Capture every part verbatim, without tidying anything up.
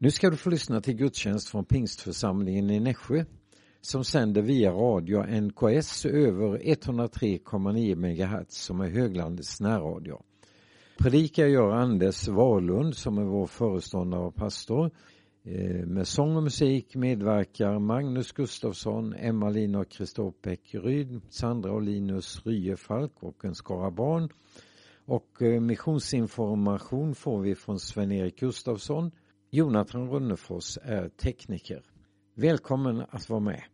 Nu ska du få lyssna till gudstjänst från Pingstförsamlingen i Nässjö som sänder via radio N K S över etthundratre komma nio megahertz som är höglandets närradio. Predikar gör Anders Wahlund som är vår föreståndare och pastor. Med sång och musik medverkar Magnus Gustafsson, Emma-Lina och Kristoffer Ryd, Sandra och Linus Ryefalk och en skara barn. Och missionsinformation får vi från Sven-Erik Gustafsson. Jonathan Runnefors är tekniker. Välkommen att vara med.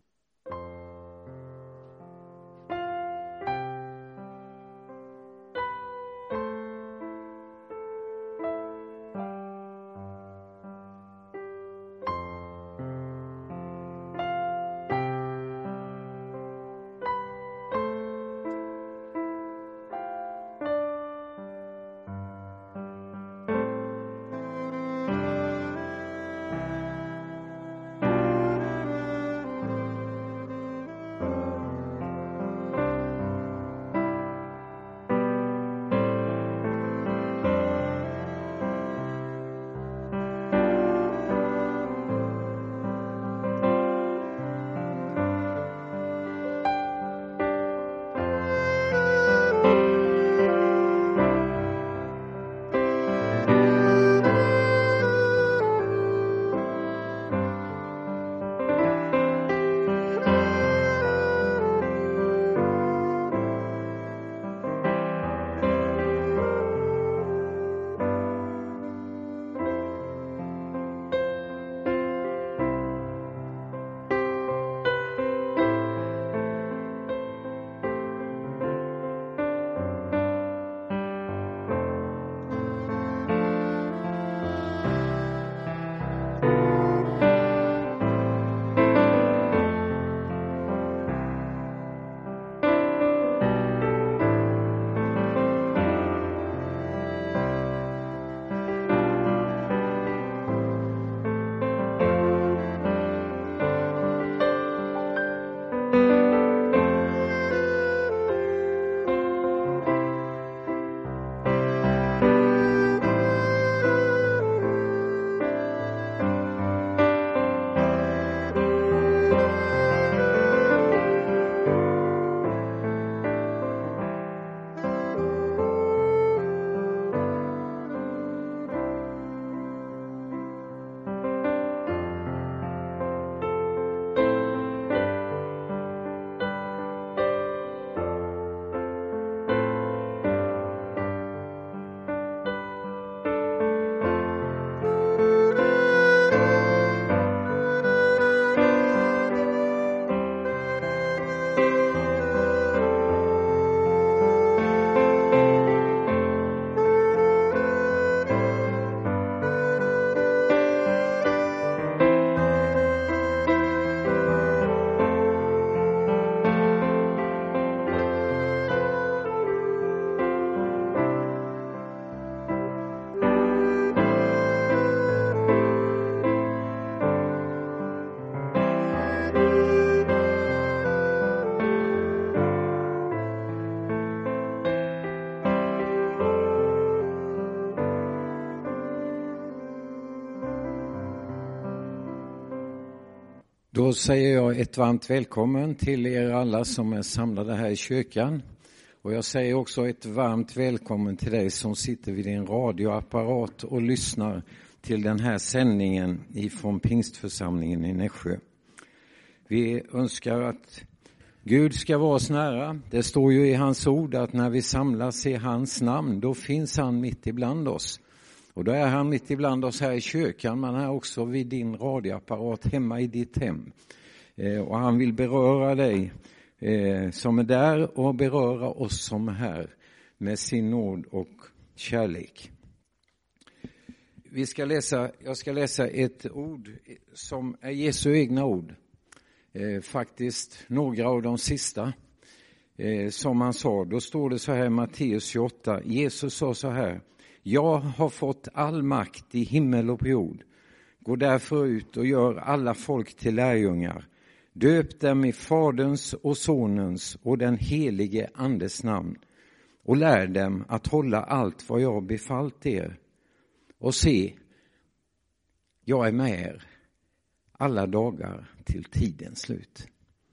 Då säger jag ett varmt välkommen till er alla som är samlade här i kyrkan. Och jag säger också ett varmt välkommen till dig som sitter vid din radioapparat och lyssnar till den här sändningen ifrån Pingstförsamlingen i Nässjö. Vi önskar att Gud ska vara oss nära. Det står ju i hans ord att när vi samlas i hans namn, då finns han mitt ibland oss. Och då är han mitt ibland oss här i kyrkan, men han är också vid din radioapparat hemma i ditt hem. Eh, och han vill beröra dig eh, som är där och beröra oss som är här med sin nåd och kärlek. Vi ska läsa, jag ska läsa ett ord som är Jesu egna ord. Eh, faktiskt några av de sista eh, som han sa. Då står det så här i Matteus tjugoåtta. Jesus sa så här: jag har fått all makt i himmel och på jord. Gå därför ut och gör alla folk till lärjungar. Döp dem i Faderns och Sonens och den helige Andes namn. Och lär dem att hålla allt vad jag befallt er. Och se, jag är med er alla dagar till tidens slut.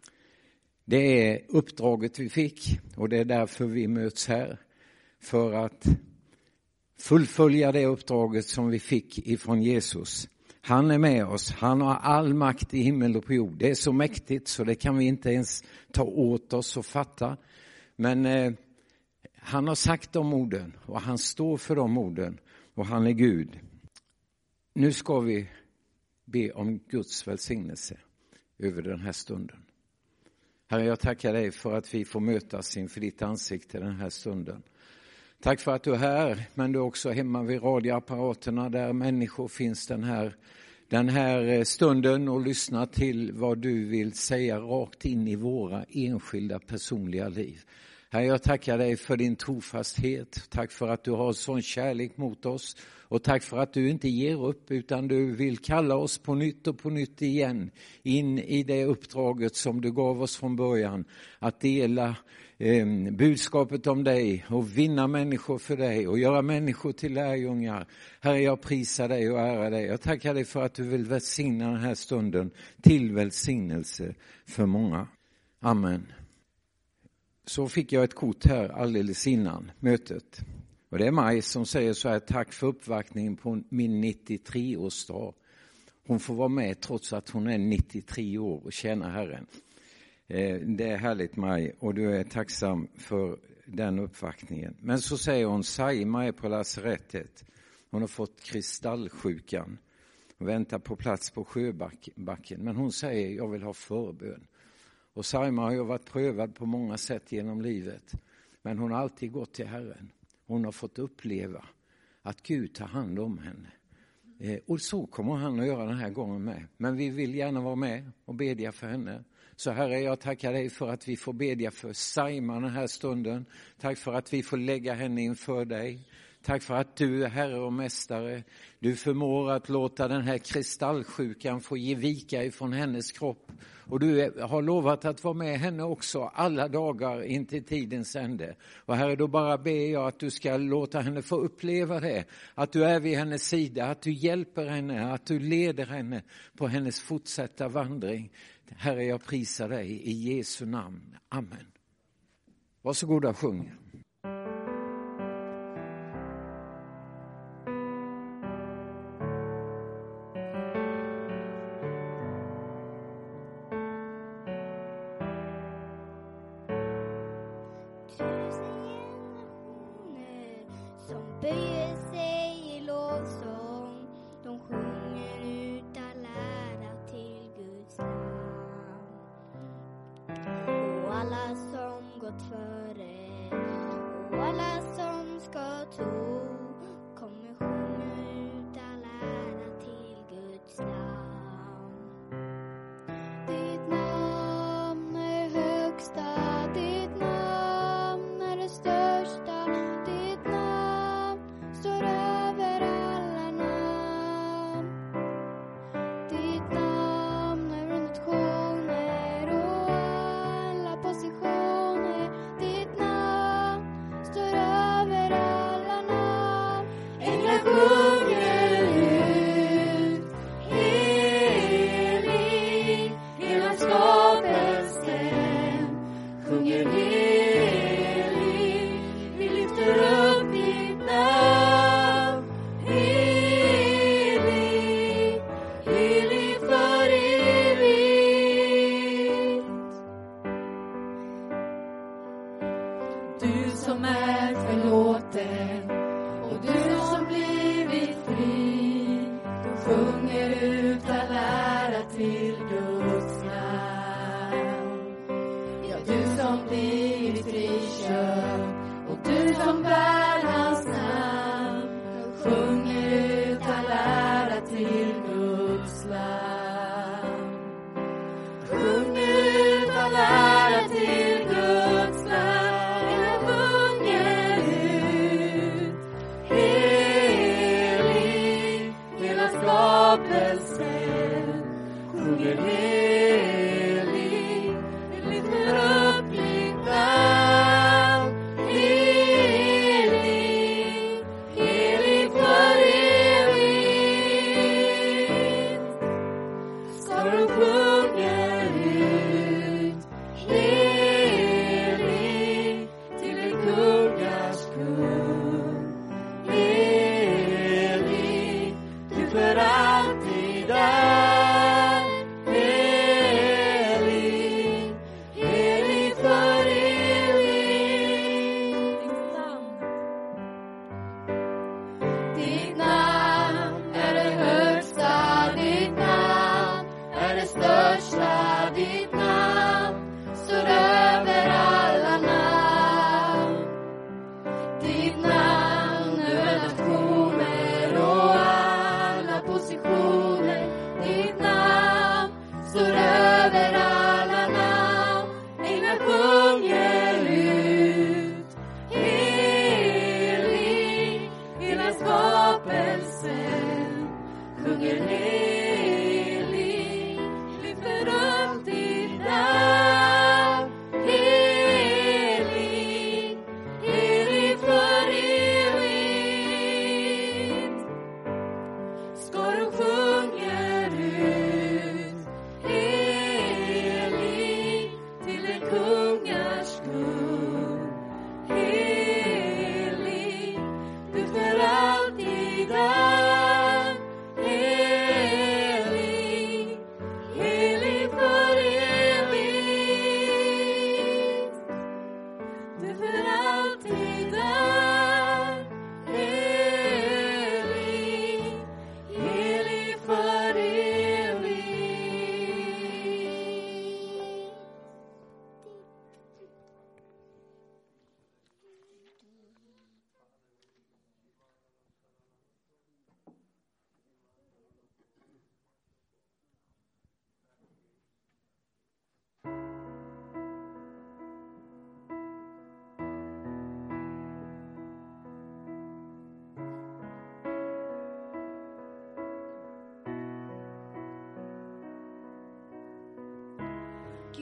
Det är uppdraget vi fick och det är därför vi möts här. För att fullfölja det uppdraget som vi fick ifrån Jesus. Han är med oss, han har all makt i himmel och på jord. Det är så mäktigt så det kan vi inte ens ta åt oss och fatta. Men eh, han har sagt de orden och han står för de orden och han är Gud. Nu ska vi be om Guds välsignelse över den här stunden. Herre, jag tackar dig för att vi får mötas inför ditt ansikte den här stunden. Tack för att du är här, men du är också hemma vid radioapparaterna där människor finns den här, den här stunden och lyssnar till vad du vill säga rakt in i våra enskilda personliga liv. Herre, jag tackar dig för din trofasthet. Tack för att du har sån kärlek mot oss. Och tack för att du inte ger upp utan du vill kalla oss på nytt och på nytt igen. In i det uppdraget som du gav oss från början. Att dela eh, budskapet om dig och vinna människor för dig. Och göra människor till lärjungar. Herre, jag prisar dig och ärar dig. Jag tackar dig för att du vill välsigna den här stunden till välsignelse för många. Amen. Så fick jag ett kort här alldeles innan mötet. Och det är Maj som säger så här: tack för uppvaktningen på min nittiotre-årsdag. Hon får vara med trots att hon är nittiotre år och tjänar Herren. Det är härligt, Maj, och du är tacksam för den uppvaktningen. Men så säger hon, Saima är på lasarettet. Hon har fått kristallsjukan och väntar på plats på Sjöbacken. Men hon säger, jag vill ha förbön. Och Saima har ju varit prövad på många sätt genom livet. Men hon har alltid gått till Herren. Hon har fått uppleva att Gud tar hand om henne. Eh, och så kommer han att göra den här gången med. Men vi vill gärna vara med och bedja för henne. Så Herre, jag tackar dig för att vi får bedja för Saima den här stunden. Tack för att vi får lägga henne inför dig. Tack för att du är Herre och Mästare. Du förmår att låta den här kristallsjukan få ge vika ifrån hennes kropp. Och du har lovat att vara med henne också alla dagar in till tidens ände. Och Herre, då bara ber jag att du ska låta henne få uppleva det. Att du är vid hennes sida, att du hjälper henne, att du leder henne på hennes fortsatta vandring. Herre, jag prisar dig i Jesu namn. Amen. Varsågoda, sjung.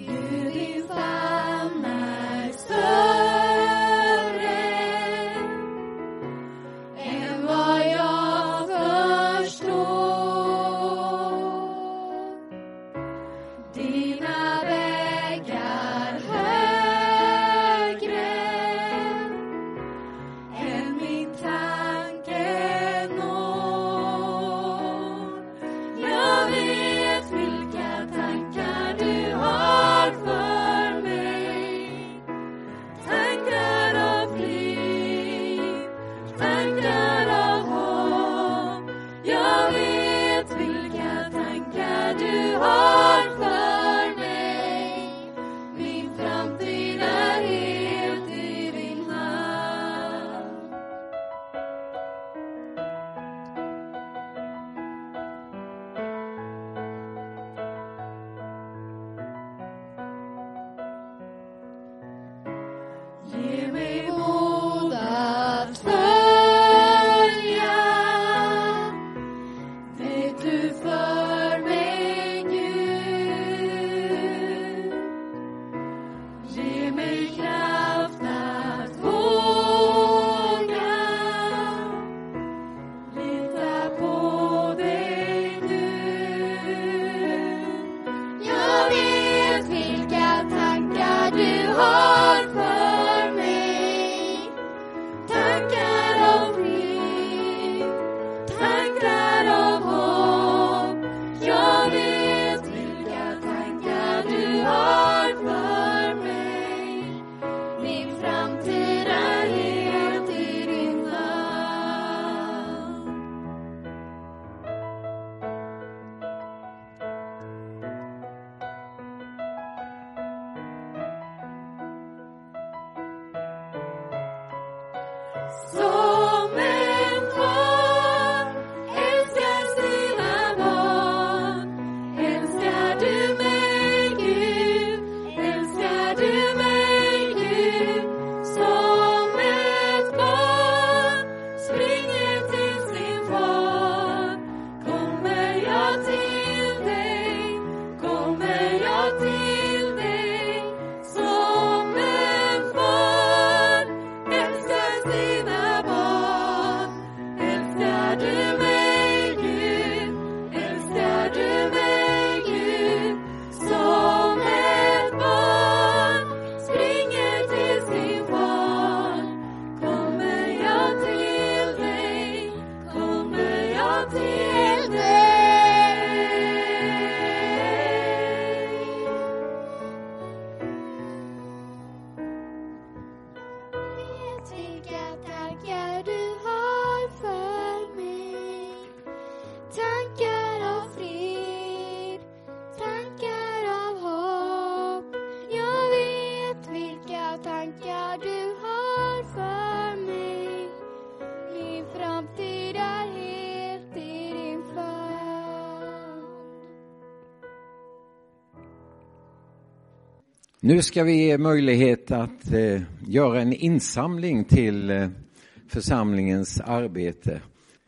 Nu ska vi ge möjlighet att eh, göra en insamling till eh, församlingens arbete.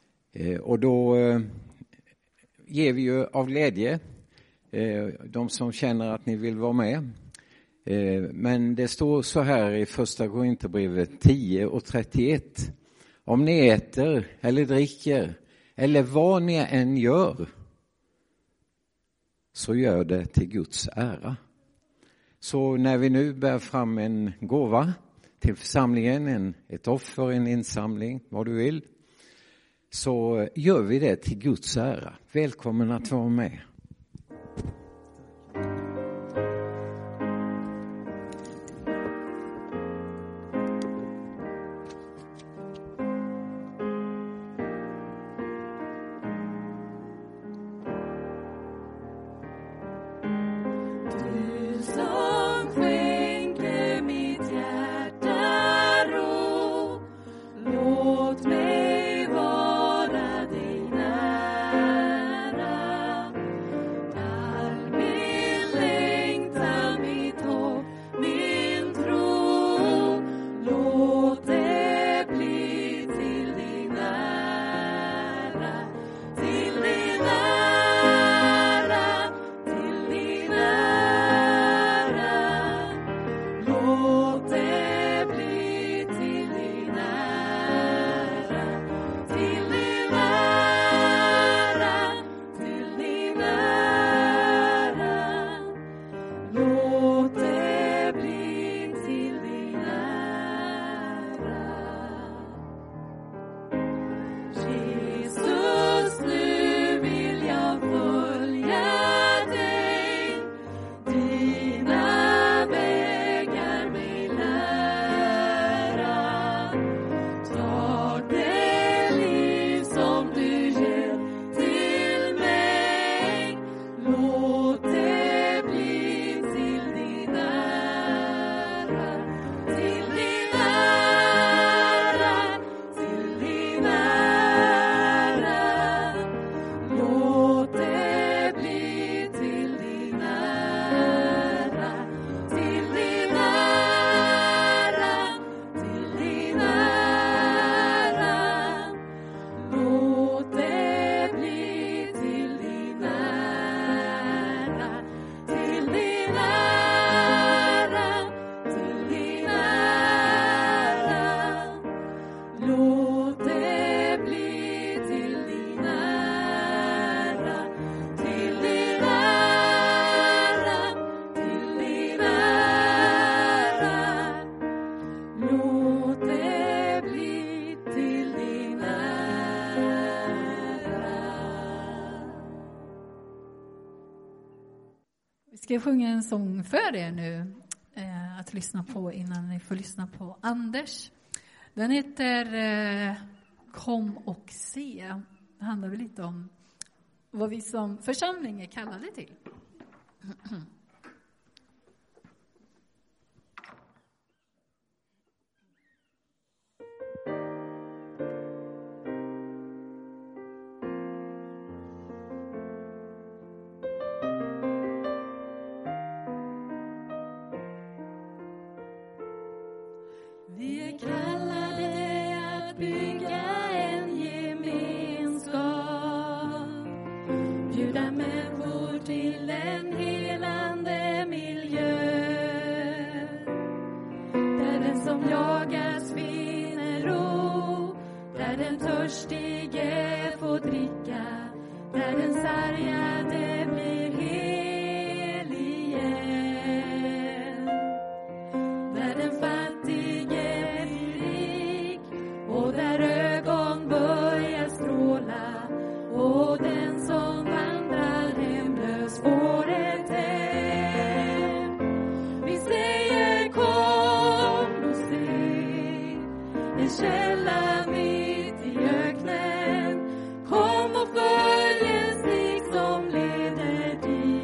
Eh, och då eh, ger vi ju av glädje eh, de som känner att ni vill vara med. Eh, men det står så här i första Korinthierbrevet tio och trettioett. Om ni äter eller dricker eller vad ni än gör, så gör det till Guds ära. Så när vi nu bär fram en gåva till församlingen, en, ett offer, en insamling, vad du vill, så gör vi det till Guds ära. Välkommen att vara med. Vi ska sjunga en sång för er nu eh, att lyssna på innan ni får lyssna på Anders. Den heter eh, Kom och se. Det handlar väl lite om vad vi som församling är kallade till. Vi är kallade att bygga en gemenskap, bjuda människor till en helande miljö, där den som jagas finner ro, där den törstige får dricka, där den sargade blir hel igen, där den fattige blir rik och där ögon börjar stråla och den som vandrar hemlös får ett hem. Vi säger kom och se en källa mitt i öknen, kom och följ en stig som leder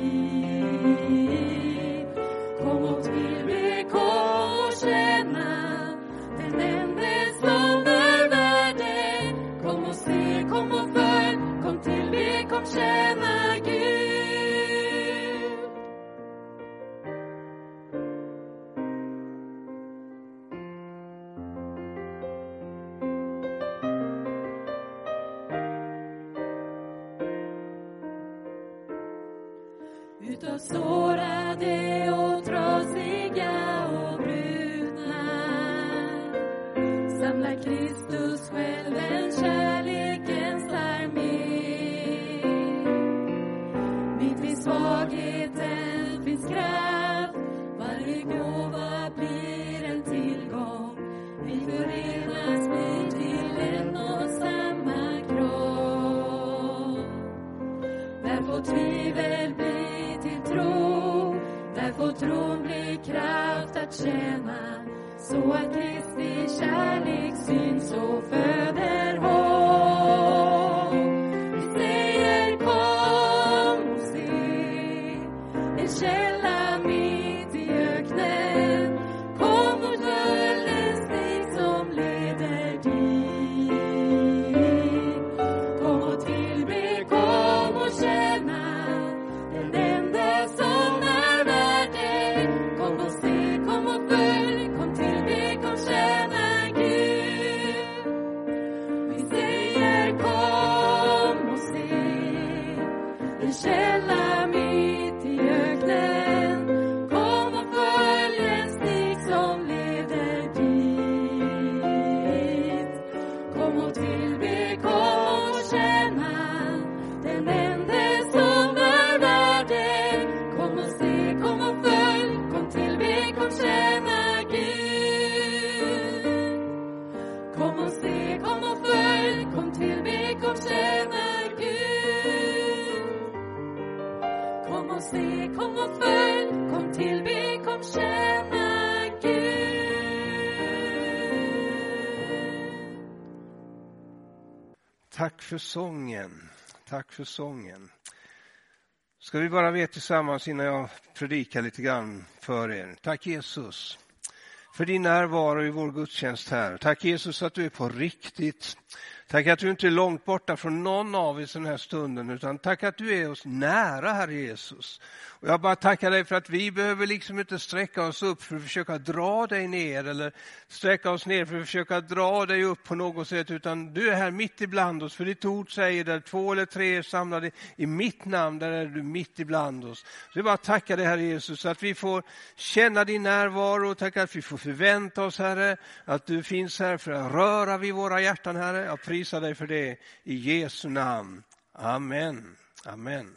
dit, kom och tillbe, kom och känna den ende som är värdig, kom och se, kom och följ, kom tillbe, kom känna Gud. Utav sårade och trasiga och brutna samlar Kristus själv en kärlekens armé. Mitt vid svagheten finns kraft, varje gåva blir en tillgång. Vi förenas blir till en och samma kropp. Där får tvivel bli till tro, där får tron bli kraft att tjäna, så att Kristi kärlek syns och föder hopp. Vi säger kom och se en källa mitt i öknen, kom och följ en stig som leder dit, kom och tillbe, kom och känna den enda som är värdig, kom och se, kom och följ, kom tillbe, kom känna Gud. Vi säger kom och se en källa mitt i öknen, kom och följ en stig som leder dit, kom och tillbe, kom och känna den ende som är värdig, kom och se, kom och följ, kom tillbe, kom känna Gud. Kom och se, kom och följ, kom tillbe, kom känna Gud. Kom och se, kom och följ, kom tillbe, kom känna Gud. Tack för sången. Tack för sången. Ska vi bara be tillsammans innan jag predikar lite grann för er. Tack Jesus för din närvaro i vår gudstjänst här. Tack Jesus att du är på riktigt. Tack att du inte är långt borta från någon av oss den här stunden, utan tack att du är oss nära, Herre Jesus. Och jag bara tackar dig för att vi behöver liksom inte sträcka oss upp för att försöka dra dig ner, eller sträcka oss ner för att försöka dra dig upp på något sätt, utan du är här mitt ibland oss. För ditt ord säger där två eller tre är samlade i mitt namn, där är du mitt ibland oss. Så jag bara tackar dig, Herre Jesus, att vi får känna din närvaro, och tackar att vi får förvänta oss, Herre, att du finns här för att röra vid våra hjärtan, Herre. Jag prisar dig för det i Jesu namn. Amen. Amen.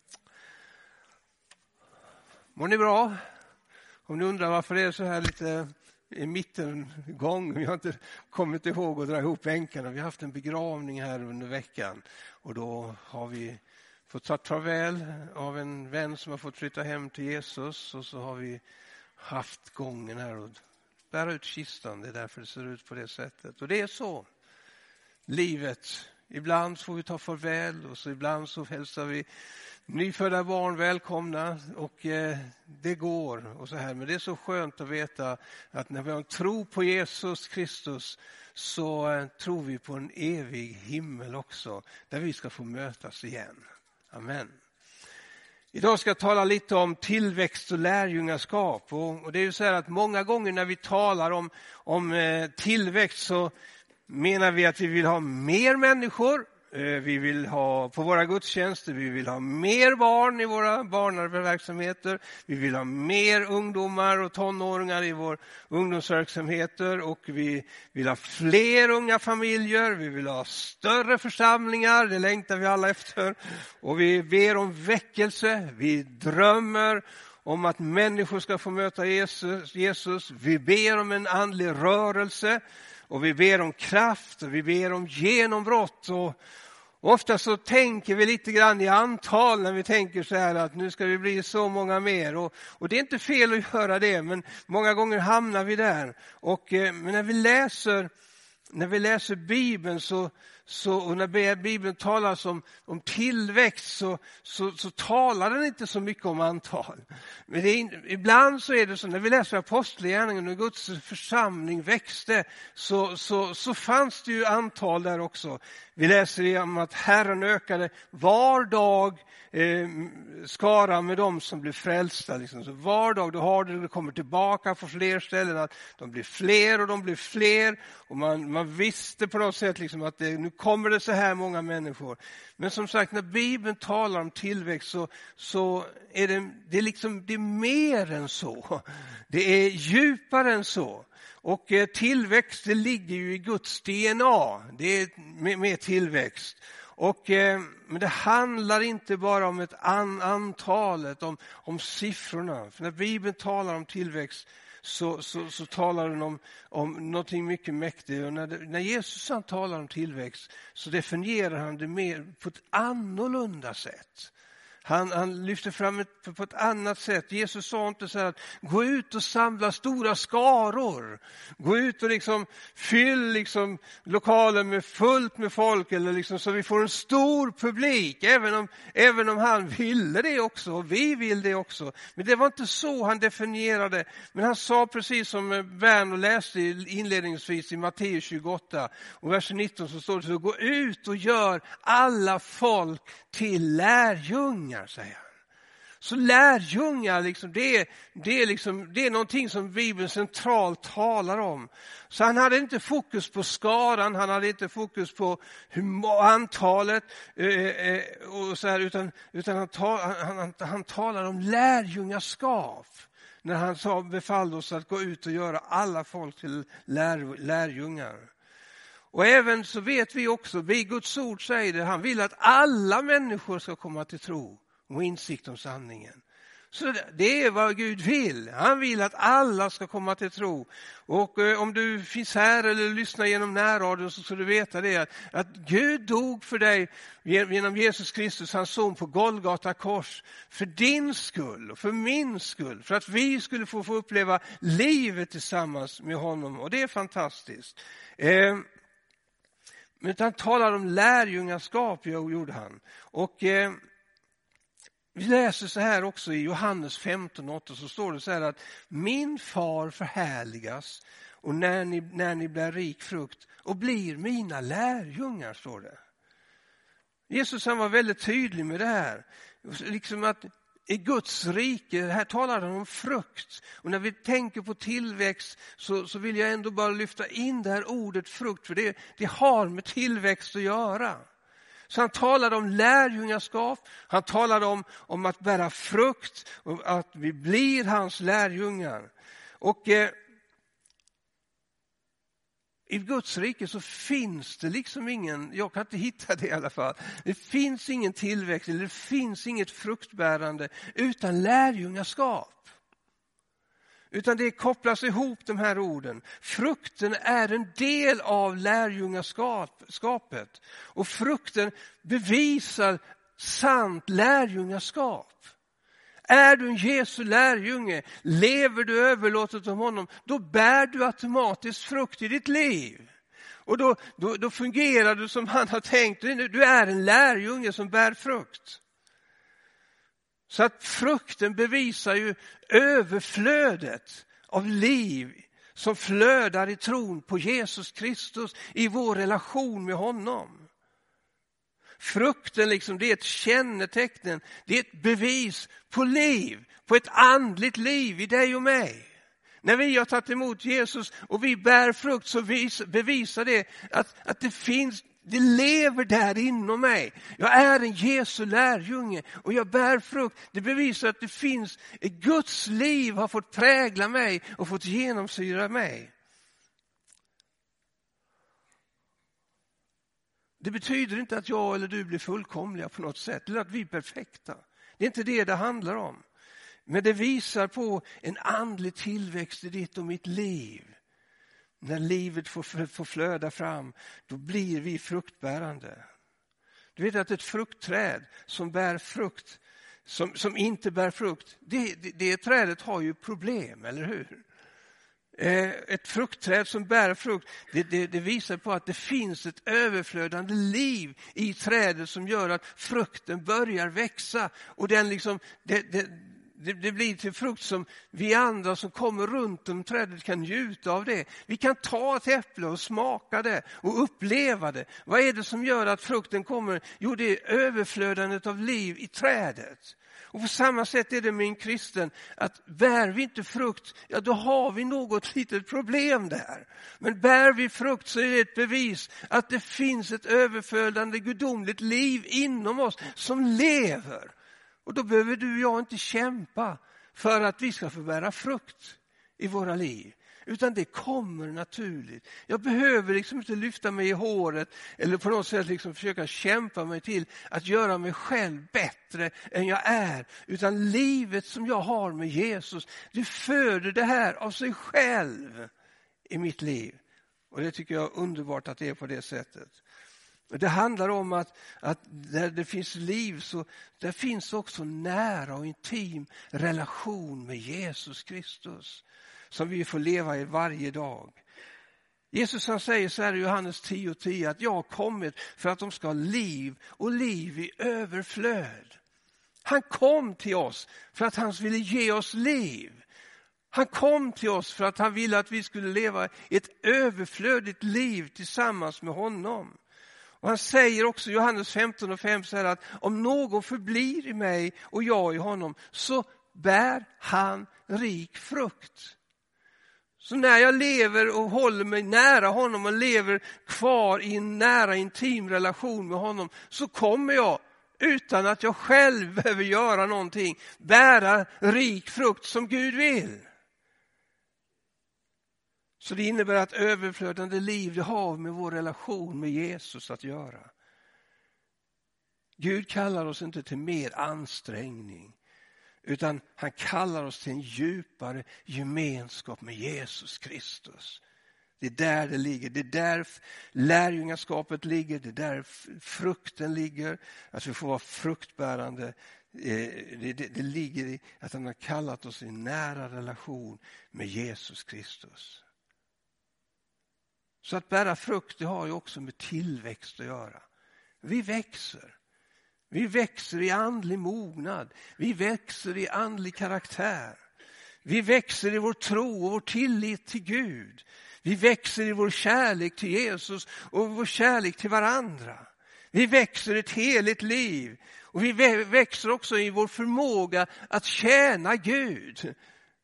Mår ni bra? Om ni undrar varför det är så här lite i mitten gång. Vi har inte kommit ihåg att dra ihop bänkarna. Vi har haft en begravning här under veckan. Och då har vi fått ta farväl av en vän som har fått flytta hem till Jesus. Och så har vi haft gången här och bära ut kistan. Det är därför det ser ut på det sättet. Och det är så. Livet. Ibland får vi ta farväl och så ibland så hälsar vi nyfödda barn välkomna och eh, det går och så här. Men det är så skönt att veta att när vi har en tro på Jesus Kristus så eh, tror vi på en evig himmel också där vi ska få mötas igen. Amen. Idag ska jag tala lite om tillväxt och lärjungaskap. Och, och det är ju så här att många gånger när vi talar om, om eh, tillväxt så menar vi att vi vill ha mer människor. Vi vill ha på våra gudstjänster, vi vill ha mer barn i våra barnverksamheter. Vi vill ha mer ungdomar och tonåringar i vår ungdomsverksamheter. Och vi vill ha fler unga familjer. Vi vill ha större församlingar, det längtar vi alla efter. Och vi ber om väckelse, vi drömmer om att människor ska få möta Jesus. Jesus. Vi ber om en andlig rörelse. Och vi ber om kraft och vi ber om genombrott. Och ofta så tänker vi lite grann i antal när vi tänker så här att nu ska vi bli så många mer. Och, och det är inte fel att göra det, men många gånger hamnar vi där. Och, eh, men när vi läser, när vi läser Bibeln så, så, och när Bibeln talar om, om tillväxt så, så, så talar den inte så mycket om antal. Men det är, ibland så är det så när vi läser apostlagärningarna och Guds församling växte så, så, så fanns det ju antal där också. Vi läser om att Herren ökade var dag eh, skara med dem som blir frälsta. Liksom. Så var dag, då har det, det kommer tillbaka på fler ställen att de blir fler och de blir fler. Och man, man visste på något sätt liksom att det, nu kommer det så här många människor. Men som sagt, när Bibeln talar om tillväxt så, så är det, det, är liksom, det är mer än så. Det är djupare än så. Och eh, tillväxt det ligger ju i Guds D N A. Det är med, med tillväxt. Och, eh, men det handlar inte bara om ett an, antalet, om, om siffrorna. För när Bibeln talar om tillväxt så, så, så talar den om, om någonting mycket mäktigt. Och när, det, när Jesus han talar om tillväxt så definierar han det mer på ett annorlunda sätt. Han, han lyfter fram det på ett annat sätt. Jesus sa inte så här att gå ut och samla stora skaror. Gå ut och liksom fyll liksom lokalen med fullt med folk. Eller liksom så vi får en stor publik. Även om, även om han ville det också. Och vi vill det också. Men det var inte så han definierade. Men han sa precis som Berno läste inledningsvis i Matteus tjugoåtta. Och vers nitton så står det så. Gå ut och gör alla folk till lärjungar. Säger han. Så lärjungar, liksom, det, är, det, är liksom, det är någonting som Bibeln centralt talar om. Så han hade inte fokus på skaran, han hade inte fokus på hur, antalet, eh, och så här, utan, utan han, tal, han, han, han talar om lärjungaskap. När han sa, befallde oss att gå ut och göra alla folk till lär, lärjungar. Och även så vet vi också, vi Guds ord säger det, han vill att alla människor ska komma till tro och insikt om sanningen. Så det är vad Gud vill. Han vill att alla ska komma till tro. Och eh, om du finns här eller lyssnar genom närradion så ska du veta det. Att, att Gud dog för dig genom Jesus Kristus, hans son på Golgata kors. För din skull och för min skull. För att vi skulle få, få uppleva livet tillsammans med honom. Och det är fantastiskt. Eh, Men han talar om lärjungaskap, gjorde han. Och eh, vi läser så här också i Johannes femton åtta så står det så här att min far förhärligas och när ni, när ni blir rik frukt och blir mina lärjungar, står det. Jesus han var väldigt tydlig med det här. Liksom att i Guds rike, här talar han om frukt. Och när vi tänker på tillväxt så, så vill jag ändå bara lyfta in det här ordet frukt. För det, det har med tillväxt att göra. Så han talade om lärjungaskap. Han talade om, om att bära frukt. Och att vi blir hans lärjungar. Och eh, i Guds rike så finns det liksom ingen, jag kan inte hitta det i alla fall. Det finns ingen tillväxt eller det finns inget fruktbärande utan lärjungaskap. Utan det kopplas ihop de här orden. Frukten är en del av lärjungaskapet. Och frukten bevisar sant lärjungaskap. Är du en Jesu lärjunge, lever du överlåtet om honom, då bär du automatiskt frukt i ditt liv. Och då, då, då fungerar du som han har tänkt. Du är en lärjunge som bär frukt. Så att frukten bevisar ju överflödet av liv som flödar i tron på Jesus Kristus i vår relation med honom. Frukten liksom, det är ett kännetecken, det är ett bevis på liv, på ett andligt liv i dig och mig. När vi har tagit emot Jesus och vi bär frukt så vis, bevisar det att, att det finns, det lever där inom mig. Jag är en Jesu lärjunge och jag bär frukt. Det bevisar att det finns, Guds liv har fått prägla mig och fått genomsyra mig. Det betyder inte att jag eller du blir fullkomliga på något sätt, eller att vi är perfekta. Det är inte det det handlar om. Men det visar på en andlig tillväxt i ditt och mitt liv. När livet får, får flöda fram, då blir vi fruktbärande. Du vet att ett fruktträd som bär frukt, som, som inte bär frukt, det, det, det trädet har ju problem, eller hur? Ett fruktträd som bär frukt, det, det, det visar på att det finns ett överflödande liv i trädet som gör att frukten börjar växa. Och den liksom, det, det, det, det blir till frukt som vi andra som kommer runt om trädet kan njuta av det. Vi kan ta ett äpple och smaka det och uppleva det. Vad är det som gör att frukten kommer? Jo, det är överflödandet av liv i trädet. Och på samma sätt är det med en kristen, att bär vi inte frukt, ja då har vi något litet problem där. Men bär vi frukt så är det ett bevis att det finns ett överflödande gudomligt liv inom oss som lever. Och då behöver du och jag inte kämpa för att vi ska få bära frukt i våra liv. Utan det kommer naturligt. Jag behöver liksom inte lyfta mig i håret eller på något sätt liksom försöka kämpa mig till att göra mig själv bättre än jag är. Utan livet som jag har med Jesus, det föder det här av sig själv i mitt liv. Och det tycker jag är underbart att det är på det sättet. Det handlar om att, att där det finns liv så där finns också nära och intim relation med Jesus Kristus. Som vi får leva i varje dag. Jesus han säger så här i Johannes tio tio att jag har kommit för att de ska ha liv och liv i överflöd. Han kom till oss för att han ville ge oss liv. Han kom till oss för att han ville att vi skulle leva ett överflödigt liv tillsammans med honom. Och han säger också i Johannes femton och fem så här att om någon förblir i mig och jag i honom så bär han rik frukt. Så när jag lever och håller mig nära honom och lever kvar i en nära intim relation med honom så kommer jag utan att jag själv behöver göra någonting bära rik frukt som Gud vill. Så det innebär att överflödande liv det har med vår relation med Jesus att göra. Gud kallar oss inte till mer ansträngning. Utan han kallar oss till en djupare gemenskap med Jesus Kristus. Det är där det ligger. Det är där lärjungaskapet ligger. Det är där frukten ligger. Att vi får vara fruktbärande. Det, det, det ligger i att han har kallat oss i en nära relation med Jesus Kristus. Så att bära frukt det har ju också med tillväxt att göra. Vi växer. Vi växer i andlig mognad. Vi växer i andlig karaktär. Vi växer i vår tro och vår tillit till Gud. Vi växer i vår kärlek till Jesus och vår kärlek till varandra. Vi växer ett heligt liv. Och vi växer också i vår förmåga att tjäna Gud.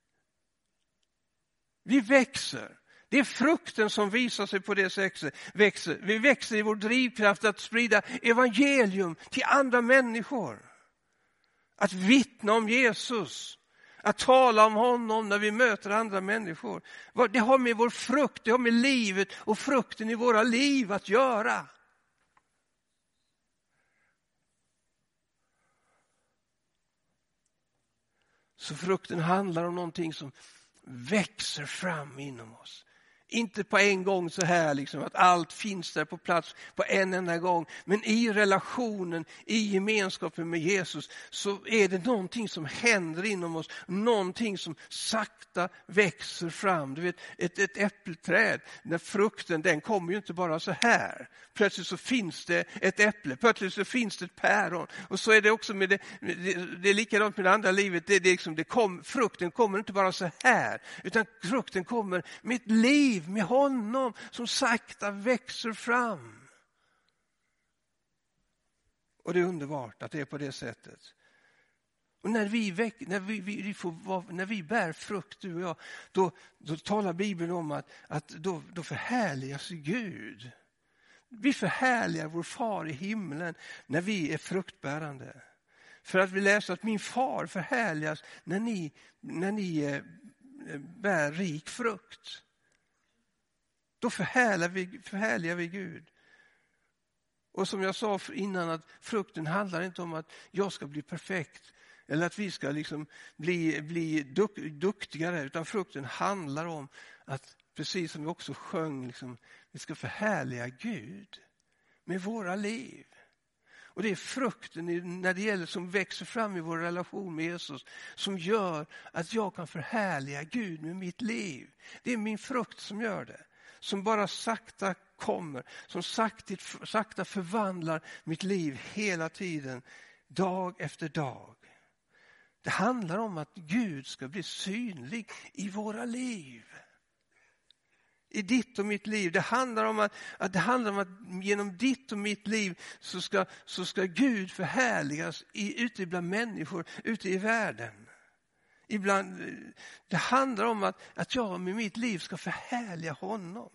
Vi växer. Det är frukten som visar sig på det sättet. Växer. Vi växer i vår drivkraft att sprida evangelium till andra människor. Att vittna om Jesus. Att tala om honom när vi möter andra människor. Det har med vår frukt, det har med livet och frukten i våra liv att göra. Så frukten handlar om någonting som växer fram inom oss. Inte på en gång så här liksom, att allt finns där på plats på en enda gång. Men i relationen, i gemenskapen med Jesus, så är det någonting som händer inom oss. Någonting som sakta växer fram. Du vet, ett, ett äppelträd, när frukten, den kommer ju inte bara så här. Plötsligt så finns det ett äpple, plötsligt så finns det ett päron. Och så är det också med det, det, det är likadant med det andra livet. Det, det, liksom, det kom, frukten kommer inte bara så här, utan frukten kommer med ett liv med honom som sakta växer fram. Och det är underbart att det är på det sättet. Och när vi, väck, när vi, vi får vara, när vi bär frukt, du och jag, då, då talar Bibeln om att, att då, då förhärligas Gud. Vi förhärligar vår far i himlen när vi är fruktbärande. För att vi läser att min far förhärligas när ni, när ni eh, bär rik frukt. Då förhärligar vi, förhärligar vi Gud. Och som jag sa innan, att frukten handlar inte om att jag ska bli perfekt. Eller att vi ska liksom bli, bli duk, duktigare. Utan frukten handlar om att, precis som vi också sjöng, liksom, vi ska förhärliga Gud med våra liv. Och det är frukten när det gäller som växer fram i vår relation med Jesus som gör att jag kan förhärliga Gud med mitt liv. Det är min frukt som gör det. Som bara sakta kommer. Som saktigt, sakta förvandlar mitt liv hela tiden. Dag efter dag. Det handlar om att Gud ska bli synlig i våra liv. I ditt och mitt liv. Det handlar om att, att, det handlar om att genom ditt och mitt liv så ska, så ska Gud förhärligas i, ute bland människor, ute i världen. Ibland, det handlar om att, att jag med mitt liv ska förhärliga honom.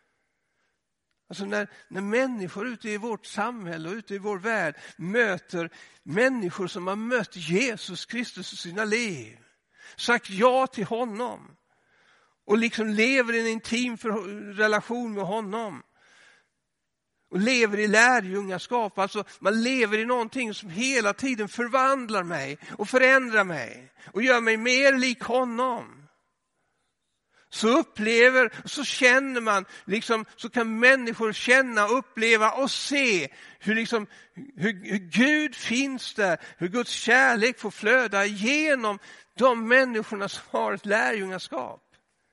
Alltså när, när människor ute i vårt samhälle och ute i vår värld möter människor som har mött Jesus Kristus i sina liv. Sagt ja till honom. Och liksom lever i en intim relation med honom. Och lever i lärjungaskap. Alltså man lever i någonting som hela tiden förvandlar mig och förändrar mig. Och gör mig mer lik honom. Så upplever, så känner man, liksom, så kan människor känna, uppleva och se hur, liksom, hur, hur Gud finns där. Hur Guds kärlek får flöda genom de människorna som har ett lärjungaskap.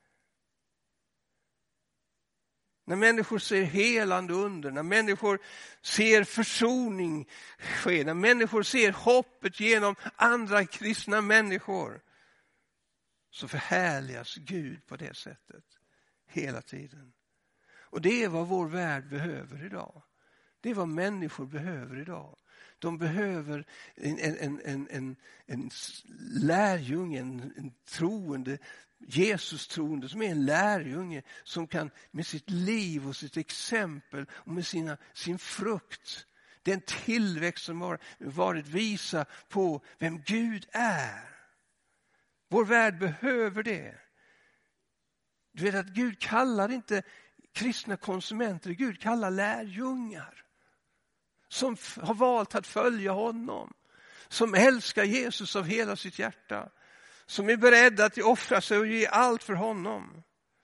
När människor ser helande under, när människor ser försoning ske, när människor ser hoppet genom andra kristna människor, så förhärligas Gud på det sättet hela tiden. Och det är vad vår värld behöver idag. Det är vad människor behöver idag. De behöver en, en, en, en, en lärjunge, en, en troende, Jesus troende som är en lärjunge som kan med sitt liv och sitt exempel och med sina, sin frukt, den tillväxt som har varit visa på vem Gud är. Vår värld behöver det. Du vet att Gud kallar inte kristna konsumenter, Gud kallar lärjungar. Som har valt att följa honom. Som älskar Jesus av hela sitt hjärta. Som är beredda att offra sig och ge allt för honom.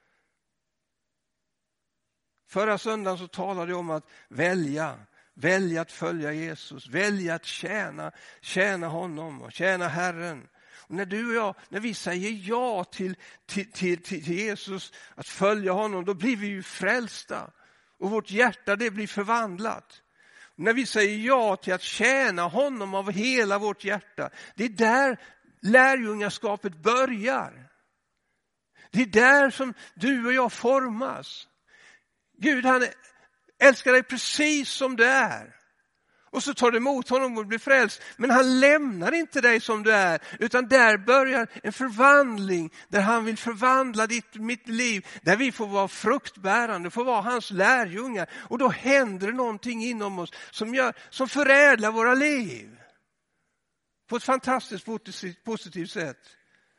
Förra söndagen så talade jag om att välja. Välja att följa Jesus. Välja att tjäna, tjäna honom och tjäna Herren. Och när du och jag, när vi säger ja till, till, till, till Jesus, att följa honom, då blir vi ju frälsta. Och vårt hjärta, det blir förvandlat. Och när vi säger ja till att tjäna honom av hela vårt hjärta, det är där lärjungaskapet börjar. Det är där som du och jag formas. Gud, han älskar dig precis som du är. Och så tar du emot honom och blir frälst. Men han lämnar inte dig som du är. Utan där börjar en förvandling. Där han vill förvandla ditt, mitt liv. Där vi får vara fruktbärande. Får vara hans lärjungar. Och då händer någonting inom oss. Som, gör, som förädlar våra liv. På ett fantastiskt positivt, positivt sätt.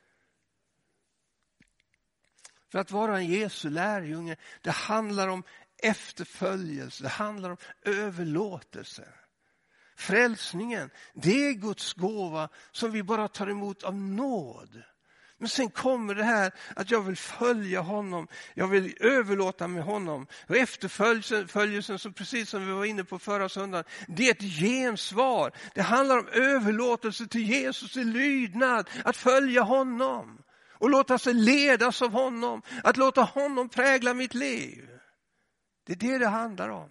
För att vara en Jesu lärjunge. Det handlar om efterföljelse. Det handlar om överlåtelse. Frälsningen, det är Guds gåva som vi bara tar emot av nåd. Men sen kommer det här att jag vill följa honom. Jag vill överlåta med honom. Och efterföljelsen, som precis som vi var inne på förra söndagen, det är ett gensvar. Det handlar om överlåtelse till Jesus i lydnad. Att följa honom. Och låta sig ledas av honom. Att låta honom prägla mitt liv. Det är det det handlar om.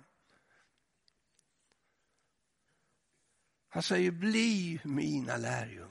Han säger, bli mina lärjungar.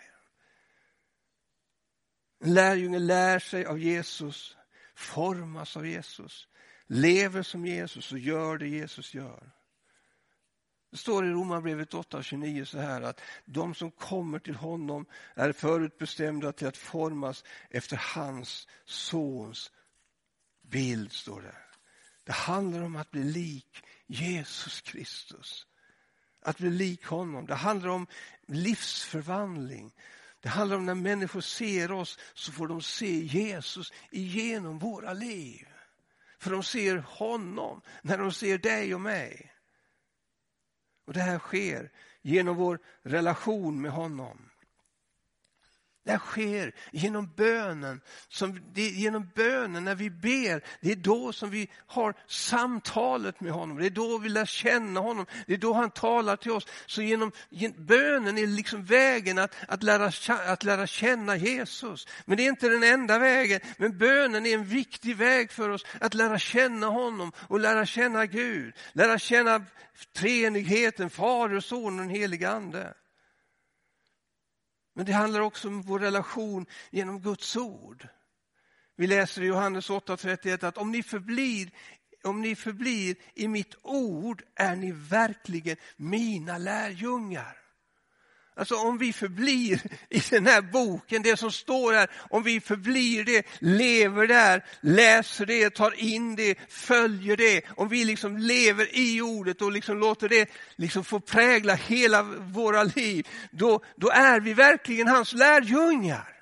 En lärjunge lär sig av Jesus, formas av Jesus, lever som Jesus och gör det Jesus gör. Det står i Romarbrevet åtta tjugonio så här att de som kommer till honom är förutbestämda till att formas efter hans sons bild, står det. Det handlar om att bli lik Jesus Kristus. Att bli lik honom. Det handlar om livsförvandling. Det handlar om när människor ser oss så får de se Jesus igenom våra liv. För de ser honom när de ser dig och mig. Och det här sker genom vår relation med honom. Det här sker genom bönen. Som det är genom bönen när vi ber. Det är då som vi har samtalet med honom. Det är då vi lär känna honom. Det är då han talar till oss. Så genom bönen är liksom vägen att, att, lära, att lära känna Jesus. Men det är inte den enda vägen. Men bönen är en viktig väg för oss att lära känna honom och lära känna Gud. Lära känna treenigheten, Fader, Son och den heliga Ande. Men det handlar också om vår relation genom Guds ord. Vi läser i Johannes åtta trettioett att om ni förblir, om ni förblir i mitt ord är ni verkligen mina lärjungar. Alltså om vi förblir i den här boken, det som står här, om vi förblir det, lever där, läser det, tar in det, följer det. Om vi liksom lever i ordet och liksom låter det liksom få prägla hela våra liv, då, då är vi verkligen hans lärjungar.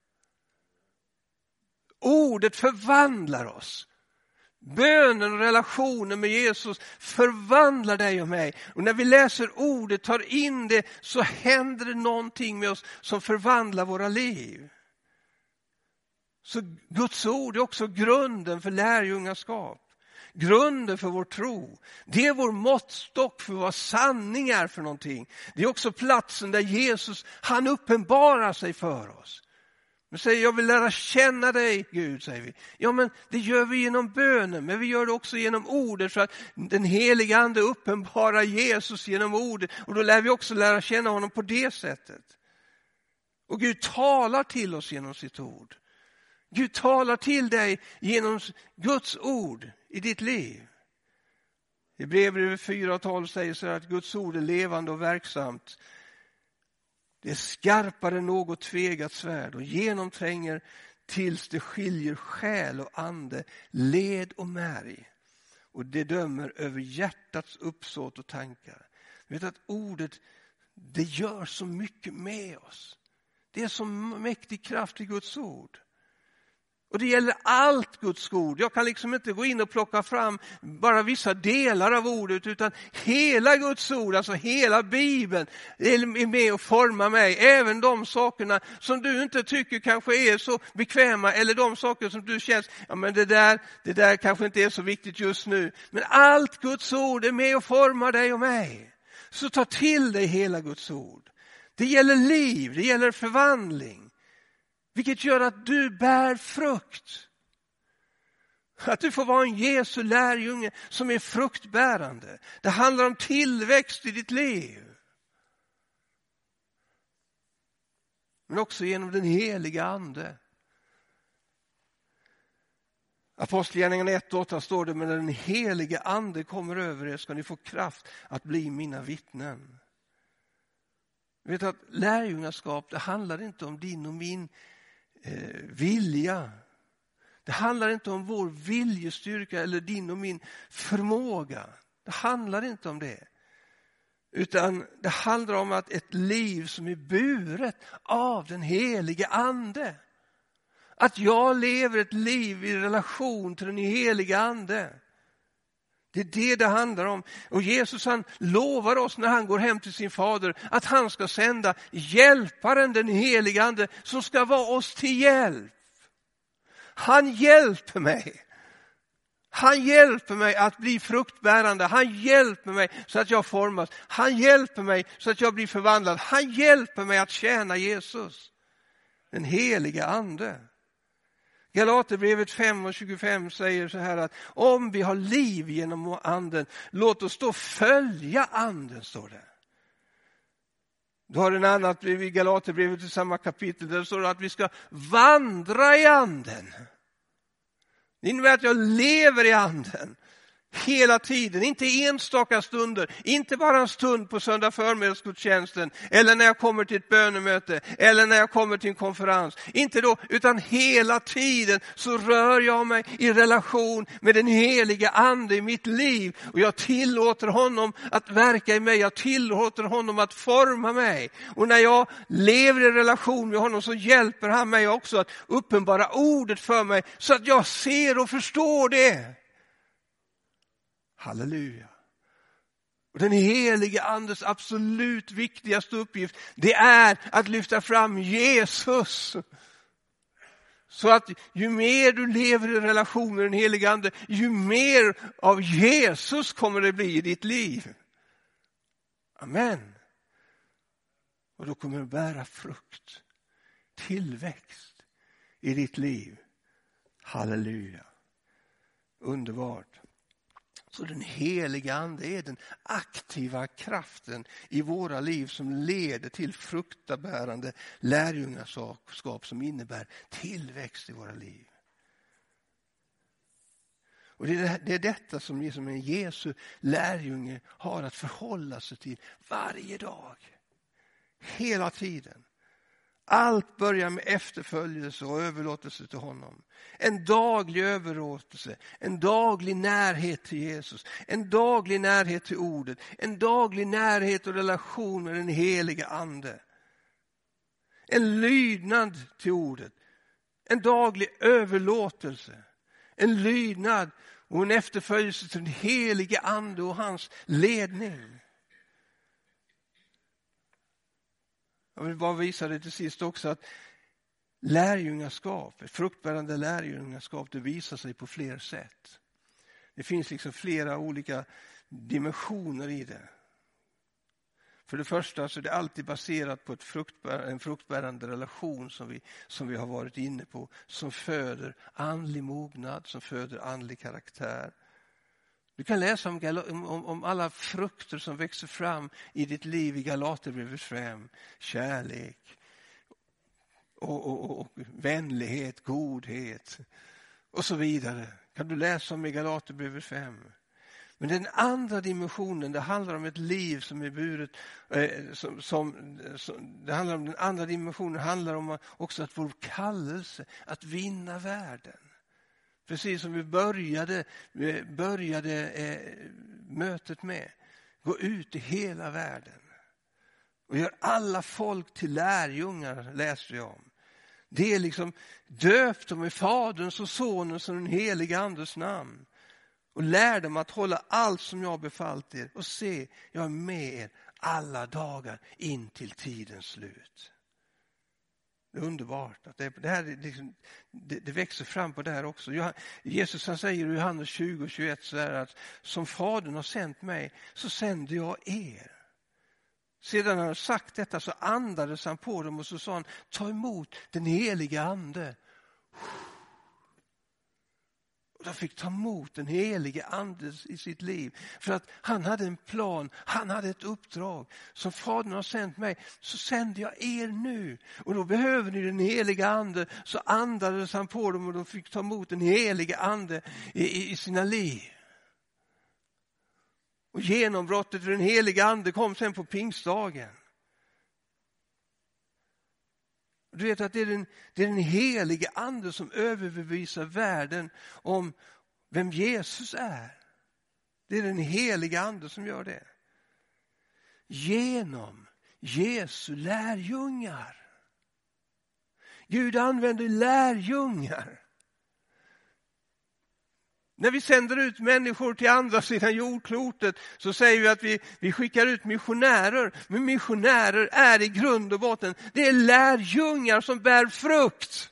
Ordet förvandlar oss. Bönen och relationen med Jesus förvandlar dig och mig. Och när vi läser ordet, tar in det, så händer det någonting med oss som förvandlar våra liv. Så Guds ord är också grunden för lärjungaskap. Grunden för vår tro. Det är vår måttstock för vad sanning är för någonting. Det är också platsen där Jesus, han uppenbarar sig för oss. Men säger jag vill lära känna dig, Gud, säger vi. Ja, men det gör vi genom bönen, men vi gör det också genom ordet, för att den heliga ande uppenbarar Jesus genom ordet. Och då lär vi också lära känna honom på det sättet. Och Gud talar till oss genom sitt ord. Gud talar till dig genom Guds ord i ditt liv. I Hebreerbrevet fyra tolv säger så här att Guds ord är levande och verksamt. Det är skarpare än något tvegat svärd och genomtränger tills det skiljer själ och ande, led och märg. Och det dömer över hjärtats uppsåt och tankar. Du vet att ordet, det gör så mycket med oss. Det är så mäktig kraft i Guds ord. Och det gäller allt Guds ord. Jag kan liksom inte gå in och plocka fram bara vissa delar av ordet, utan hela Guds ord, alltså hela Bibeln är med och formar mig. Även de sakerna som du inte tycker kanske är så bekväma, eller de saker som du känner, ja men det där, det där kanske inte är så viktigt just nu. Men allt Guds ord är med och formar dig och mig. Så ta till dig hela Guds ord. Det gäller liv, det gäller förvandling. Vilket gör att du bär frukt. Att du får vara en Jesu lärjunge som är fruktbärande. Det handlar om tillväxt i ditt liv. Men också genom den heliga ande. Apostlagärningarna ett åtta står det, men när den heliga ande kommer över er ska ni få kraft att bli mina vittnen. Vet att lärjungaskap, det handlar inte om din och min eh, vilja. Det handlar inte om vår viljestyrka eller din och min förmåga. Det handlar inte om det. Utan det handlar om att ett liv som är buret av den helige ande. Att jag lever ett liv i relation till den helige ande. Det är det det handlar om. Och Jesus han lovar oss när han går hem till sin fader att han ska sända hjälparen, den helige ande, som ska vara oss till hjälp. Han hjälper mig. Han hjälper mig att bli fruktbärande. Han hjälper mig så att jag formas. Han hjälper mig så att jag blir förvandlad. Han hjälper mig att tjäna Jesus. Den heliga ande. Galaterbrevet fem och tjugofem säger så här att om vi har liv genom anden, låt oss då följa anden, står det. Då har en annat i Galaterbrevet i samma kapitel där det står att vi ska vandra i anden. Det innebär att jag lever i anden hela tiden, inte enstaka stunder, inte bara en stund på söndag förmiddagsgudstjänsten eller när jag kommer till ett bönemöte eller när jag kommer till en konferens. Inte då, utan hela tiden så rör jag mig i relation med den heliga ande i mitt liv och jag tillåter honom att verka i mig, jag tillåter honom att forma mig. Och när jag lever i relation med honom så hjälper han mig också att uppenbara ordet för mig så att jag ser och förstår det. Halleluja. Och den helige andes absolut viktigaste uppgift, det är att lyfta fram Jesus. Så att ju mer du lever i relation med den helige ande, ju mer av Jesus kommer det bli i ditt liv. Amen. Och då kommer du bära frukt, tillväxt i ditt liv. Halleluja. Underbart. Så den heliga ande är den aktiva kraften i våra liv som leder till fruktabärande lärjungaskap som innebär tillväxt i våra liv. Och det är, det är detta som som en Jesu lärjunge har att förhålla sig till varje dag. Hela tiden. Allt börjar med efterföljelse och överlåtelse till honom. En daglig överlåtelse, en daglig närhet till Jesus, en daglig närhet till ordet, en daglig närhet och relation med den heliga ande. En lydnad till ordet, en daglig överlåtelse, en lydnad och en efterföljelse till den heliga ande och hans ledning. Jag vill bara visa det till sist också att lärjungaskap, fruktbärande lärjungaskap, det visar sig på fler sätt. Det finns liksom flera olika dimensioner i det. För det första så är det alltid baserat på ett fruktbär, en fruktbärande relation som vi, som vi har varit inne på, som föder andlig mognad, som föder andlig karaktär. Du kan läsa om, om, om alla frukter som växer fram i ditt liv i Galaterbrevet fem. Kärlek och, och, och, och vänlighet, godhet och så vidare. Kan du läsa om i Galaterbrevet fem. Men den andra dimensionen, det handlar om ett liv som är buret. Eh, som, som, som, det handlar om den andra dimensionen, handlar om också att vår kallelse att vinna världen. Precis som vi började, började eh, mötet med. Gå ut i hela världen. Och gör alla folk till lärjungar, läser jag om. Det är liksom döpt dem i Faderns och Sonens och den heliga Andes namn. Och lär dem att hålla allt som jag har befallt er. Och se, jag är med er alla dagar in till tidens slut. Det är underbart att det, det här liksom, det, det växer fram på det här också. Jesus han säger i Johannes tjugo och tjugoett så här att som Fadern har sänt mig så sänder jag er. Sedan han sagt detta så andades han på dem och så sa han, ta emot den heliga ande. Och de fick ta emot den helige ande i sitt liv. För att han hade en plan, han hade ett uppdrag. Som Fadern har sänt mig så sänder jag er nu. Och då behöver ni den helige ande. Så andades han på dem och de fick ta emot den helige ande i, i, i sina liv. Och genombrottet för den helige ande kom sen på pingstdagen. Du vet att det är, den, det är den helige ande som överbevisar världen om vem Jesus är. Det är den helige ande som gör det. Genom Jesu lärjungar. Gud använder lärjungar. När vi sänder ut människor till andra sidan jordklotet så säger vi att vi, vi skickar ut missionärer. Men missionärer är i grund och botten, det är lärjungar som bär frukt.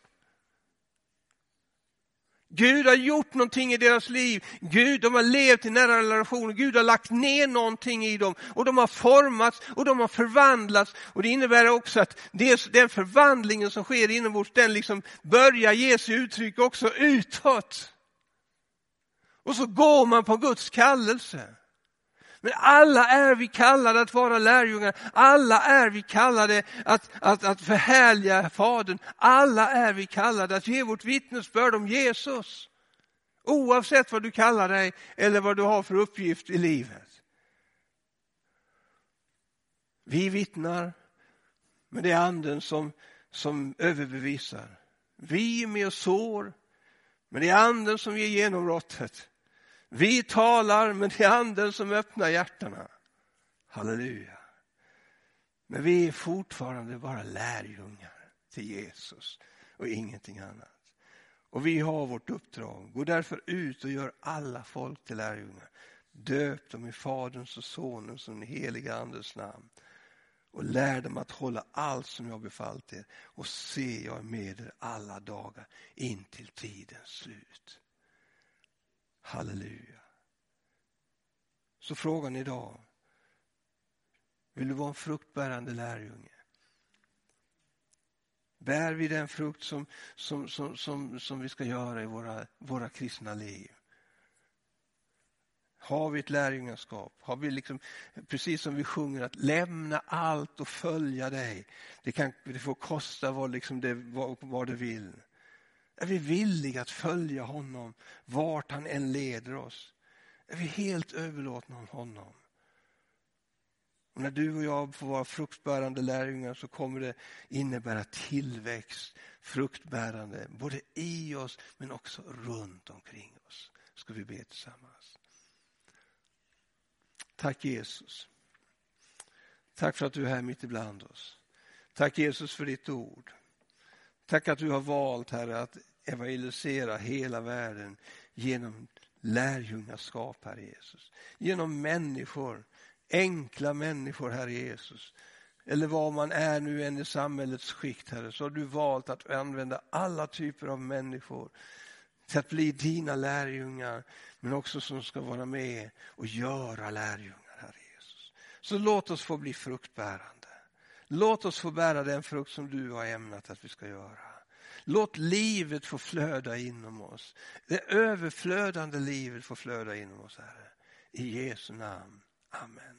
Gud har gjort någonting i deras liv. Gud, de har levt i nära relationer. Gud har lagt ner någonting i dem. Och de har formats och de har förvandlats. Och det innebär också att det, den förvandlingen som sker inombords, den liksom börjar ge sig uttryck också utåt. Och så går man på Guds kallelse. Men alla är vi kallade att vara lärjungar. Alla är vi kallade att, att, att förhärliga Fadern. Alla är vi kallade att ge vårt vittnesbörd om Jesus. Oavsett vad du kallar dig eller vad du har för uppgift i livet. Vi vittnar, men det är anden som, som överbevisar. Vi är med och sår, men det är anden som ger genombrottet. Vi talar, men det är anden som öppnar hjärtarna. Halleluja. Men vi är fortfarande bara lärjungar till Jesus och ingenting annat. Och vi har vårt uppdrag. Gå därför ut och gör alla folk till lärjungar. Döp dem i Faderns och Sonens och den heliga Andens namn. Och lär dem att hålla allt som jag befallt er. Och se, jag är med er alla dagar in till tidens slut. Halleluja. Så frågan idag. Vill du vara en fruktbärande lärjunge? Bär vi den frukt som, som, som, som, som vi ska göra i våra, våra kristna liv? Har vi ett lärjungaskap? Har vi liksom, precis som vi sjunger, att lämna allt och följa dig? Det, kan, det får kosta vad, liksom det, vad, vad det vill. Är vi villiga att följa honom vart han än leder oss? Är vi helt överlåtna om honom? Och när du och jag får vara fruktbärande lärjungar så kommer det innebära tillväxt, fruktbärande, både i oss men också runt omkring oss. Ska vi be tillsammans. Tack Jesus. Tack för att du är här mitt ibland oss. Tack Jesus för ditt ord. Tack att du har valt, Herre, att evangelisera hela världen genom lärjungaskap, Herre Jesus. Genom människor, enkla människor, Herre Jesus. Eller vad man är nu än i samhällets skikt, Herre, så har du valt att använda alla typer av människor till att bli dina lärjungar, men också som ska vara med och göra lärjungar, Herre Jesus. Så låt oss få bli fruktbärande. Låt oss få bära den frukt som du har ämnat att vi ska göra. Låt livet få flöda inom oss. Det överflödande livet får flöda inom oss, Herre. I Jesu namn. Amen.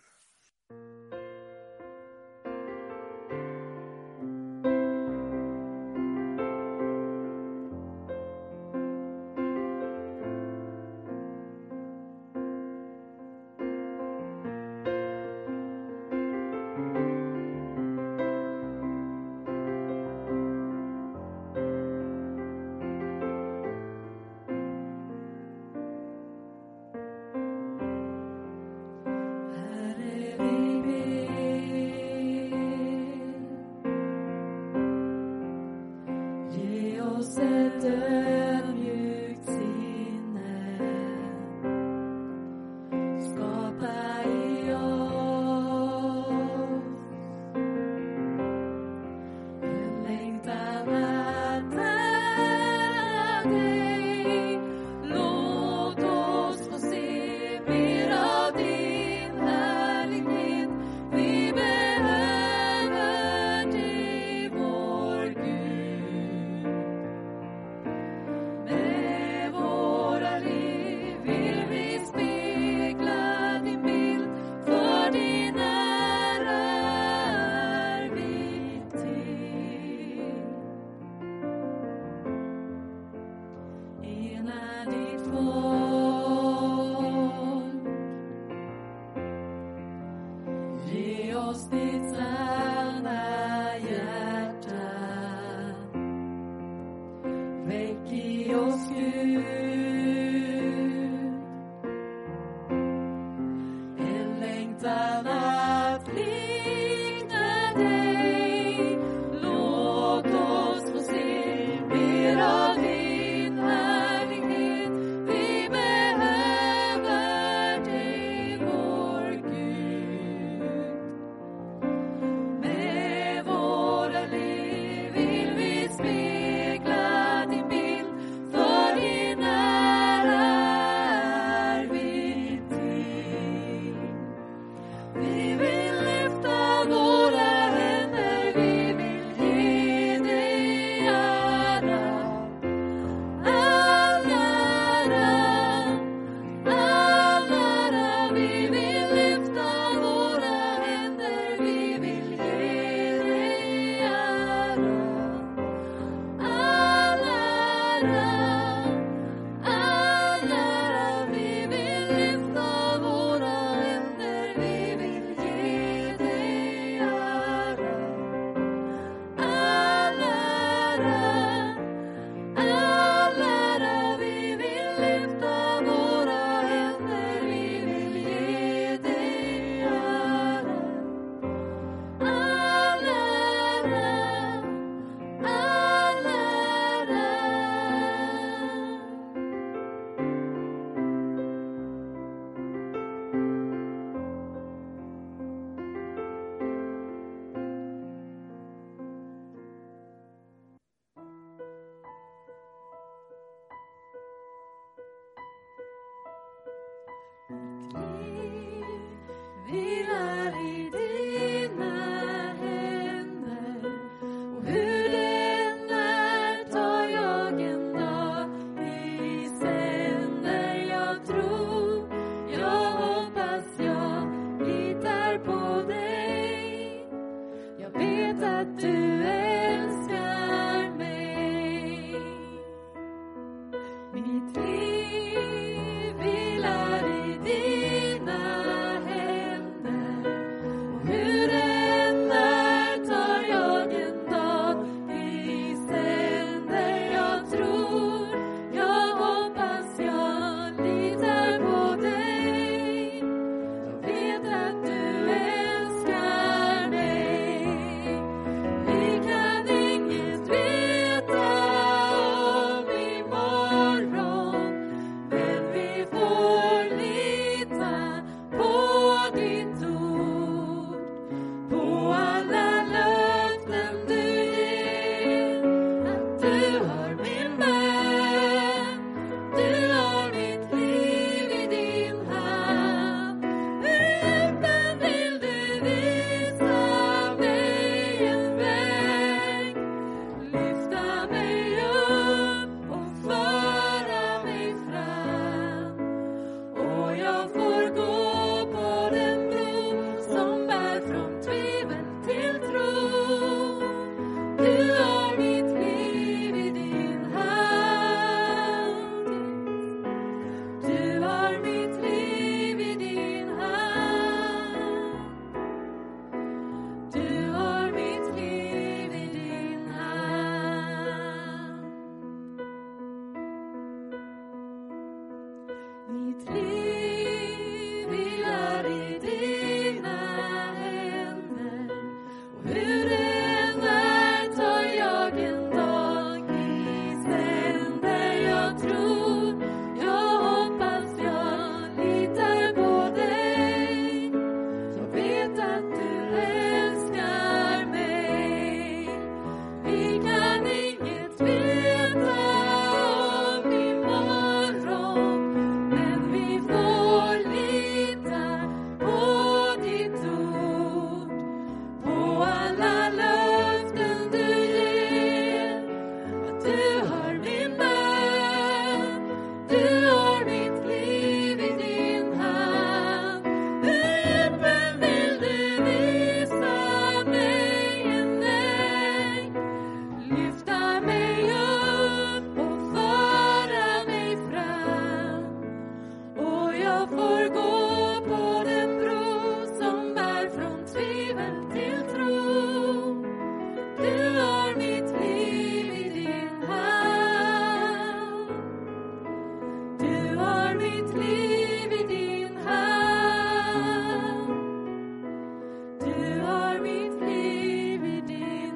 lyfta mig upp och föra mig fram. Och jag får gå på den bro som bär från tvivel till tro. Du har mitt liv i din hand. Du har mitt liv i din hand. Du har mitt liv i din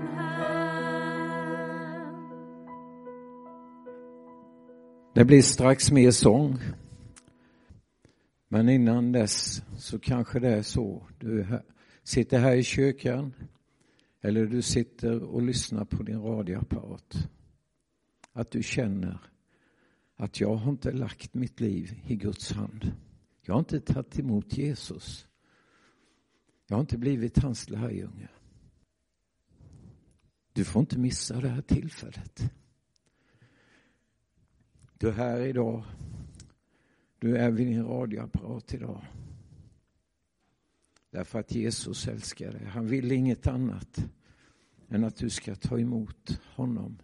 hand. Det blir strax mer sång. Men innan dess så kanske det är så. Du här, sitter här i kyrkan. Eller du sitter och lyssnar på din radioapparat. Att du känner att jag har inte lagt mitt liv i Guds hand. Jag har inte tagit emot Jesus. Jag har inte blivit hans lärjunge. Du får inte missa det här tillfället. Du är här idag. Du är vid din radioapparat idag. Därför att Jesus älskar dig. Han vill inget annat än att du ska ta emot honom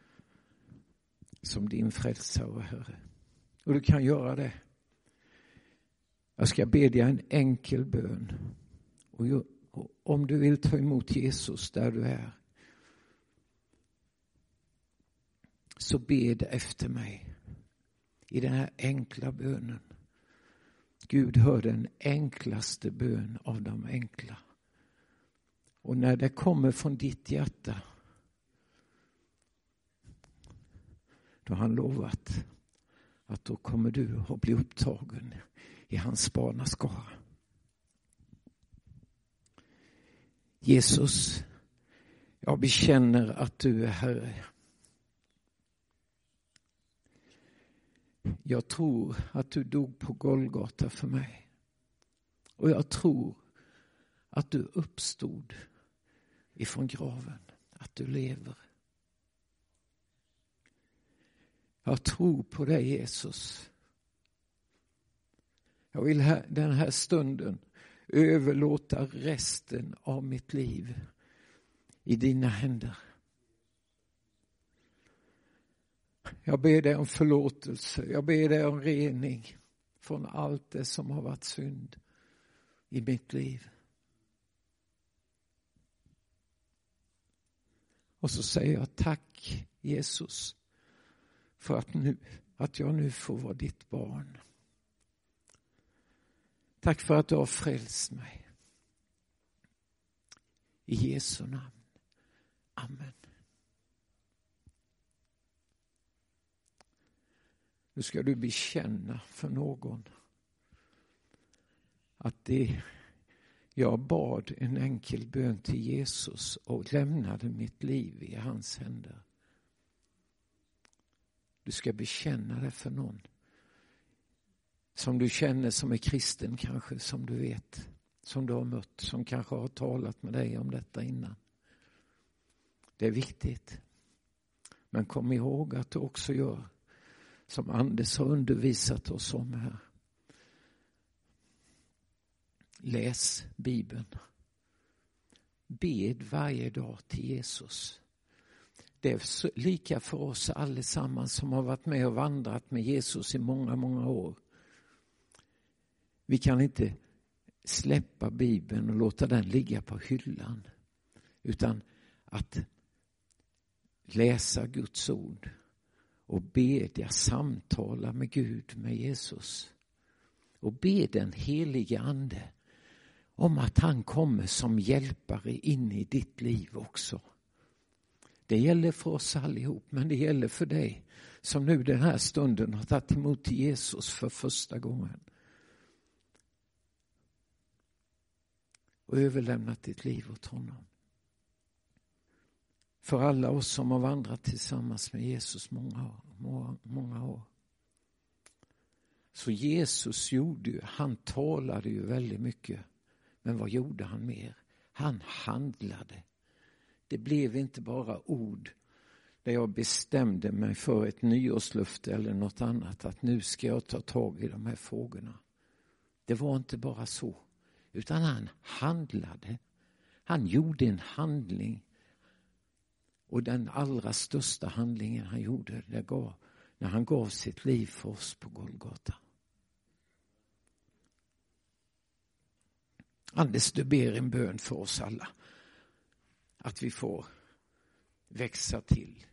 som din frälsare och Herre. Och du kan göra det. Jag ska bedja en enkel bön. Och om du vill ta emot Jesus där du är, så bed efter mig i den här enkla bönen. Gud hör den enklaste bön av de enkla. Och när det kommer från ditt hjärta, då har han lovat att då kommer du att bli upptagen i hans barnaskara. Jesus, jag bekänner att du är Herre. Jag tror att du dog på Golgata för mig. Och jag tror att du uppstod ifrån graven. Att du lever. Jag tror på dig, Jesus. Jag vill här, den här stunden överlåta resten av mitt liv i dina händer. Jag ber dig om förlåtelse. Jag ber dig om rening från allt det som har varit synd i mitt liv. Och så säger jag tack, Jesus, för att, nu, att jag nu får vara ditt barn. Tack för att du har frälst mig. I Jesu namn. Amen. Nu ska du bekänna för någon att det, jag bad en enkel bön till Jesus och lämnade mitt liv i hans händer. Du ska bekänna det för någon som du känner som är kristen kanske, som du vet, som du har mött, som kanske har talat med dig om detta innan. Det är viktigt. Men kom ihåg att du också gör som Anders har undervisat oss om här. Läs Bibeln. Bed varje dag till Jesus. Det är lika för oss allesammans som har varit med och vandrat med Jesus i många, många år. Vi kan inte släppa Bibeln och låta den ligga på hyllan. Utan att läsa Guds ord och bedja, samtala med Gud, med Jesus. Och be den helige ande om att han kommer som hjälpare in i ditt liv också. Det gäller för oss allihop, men det gäller för dig som nu den här stunden har tagit emot Jesus för första gången. Och överlämnat ditt liv åt honom. För alla oss som har vandrat tillsammans med Jesus många, många, många år. Så Jesus gjorde ju, han talade ju väldigt mycket. Men vad gjorde han mer? Han handlade. Det blev inte bara ord där jag bestämde mig för ett nyårslöfte eller något annat. Att nu ska jag ta tag i de här frågorna. Det var inte bara så. Utan han handlade. Han gjorde en handling. Och den allra största handlingen han gjorde, det gav, när han gav sitt liv för oss på Golgata. Anders, du ber en bön för oss alla. Att vi får växa till.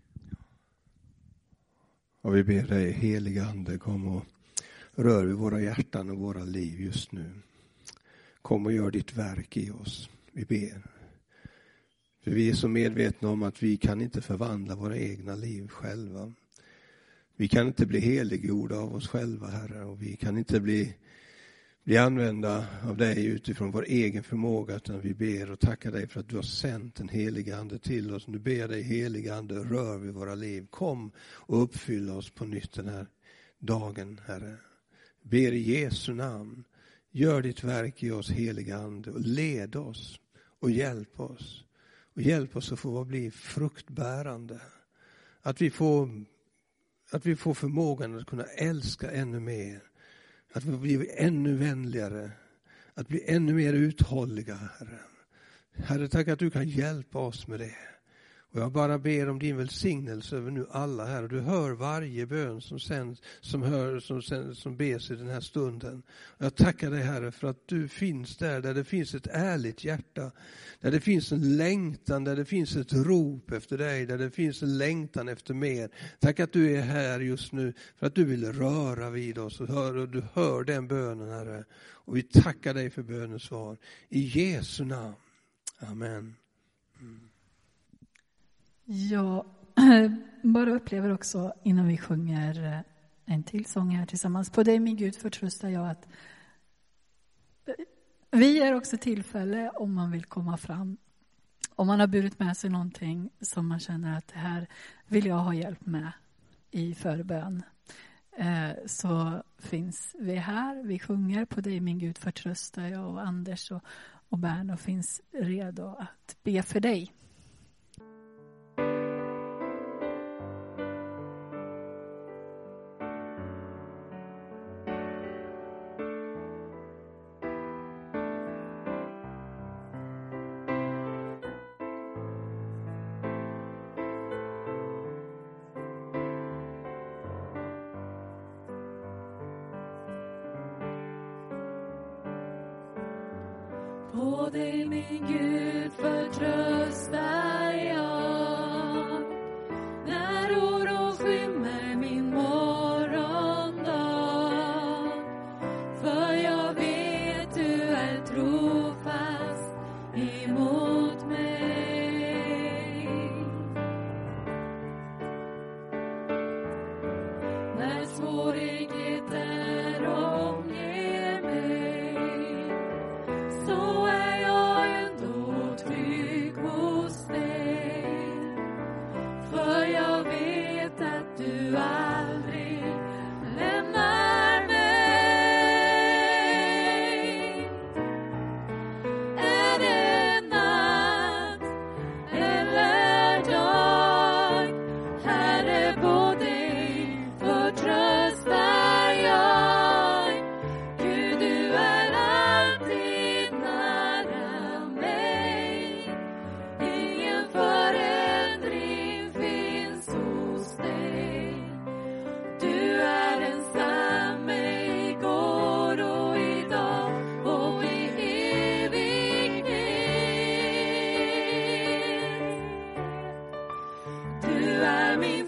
Och vi ber dig, heliga Ande, kom och rör vid våra hjärtan och våra liv just nu. Kom och gör ditt verk i oss. Vi ber. För vi är så medvetna om att vi kan inte förvandla våra egna liv själva. Vi kan inte bli heliggjorda av oss själva, Herre. Och vi kan inte bli, bli använda av dig utifrån vår egen förmåga. Utan vi ber och tackar dig för att du har sänt en helig Ande till oss. Nu ber dig, helig Ande, rör vid våra liv. Kom och uppfylla oss på nytt den här dagen, Herre. Ber i Jesu namn. Gör ditt verk i oss, helig Ande. Och led oss och hjälp oss. Och hjälp oss att få bli fruktbärande. Att vi får, att vi får förmågan att kunna älska ännu mer. Att vi blir ännu vänligare. Att bli ännu mer uthålliga, Herre. Herre, tack att du kan hjälpa oss med det. Och jag bara ber om din välsignelse över nu alla här. Du hör varje bön som sänds, som hör, som, sänds, som bes i den här stunden. Och jag tackar dig, Herre, för att du finns där, där det finns ett ärligt hjärta. Där det finns en längtan, där det finns ett rop efter dig. Där det finns en längtan efter mer. Tack att du är här just nu för att du vill röra vid oss. Och, hör, och du hör den bönen, Herre. Och vi tackar dig för bönens svar. I Jesu namn. Amen. Mm. Jag bara upplever också innan vi sjunger en till sång här tillsammans. På dig, min Gud, förtröstar jag att vi är också tillfälle om man vill komma fram. Om man har burit med sig någonting som man känner att det här vill jag ha hjälp med i förbön. Så finns vi här, vi sjunger på dig, min Gud, förtröstar jag, och Anders och, och Berno finns redo att be för dig. På dig, min Gud, förtröstar jag. När oro skymmer min morgondag. För jag vet du är trofast emot mig. När svårigheter omger mig, så är jag ändå trygg hos dig. För jag vet att du aldrig lämnar mig. Är det natt eller dag, Herre, på dig förtröstar jag. Gud, du är alltid nära mig. Ingen förändring finns hos dig. Du är densamme igår och idag och i evighet. Du är min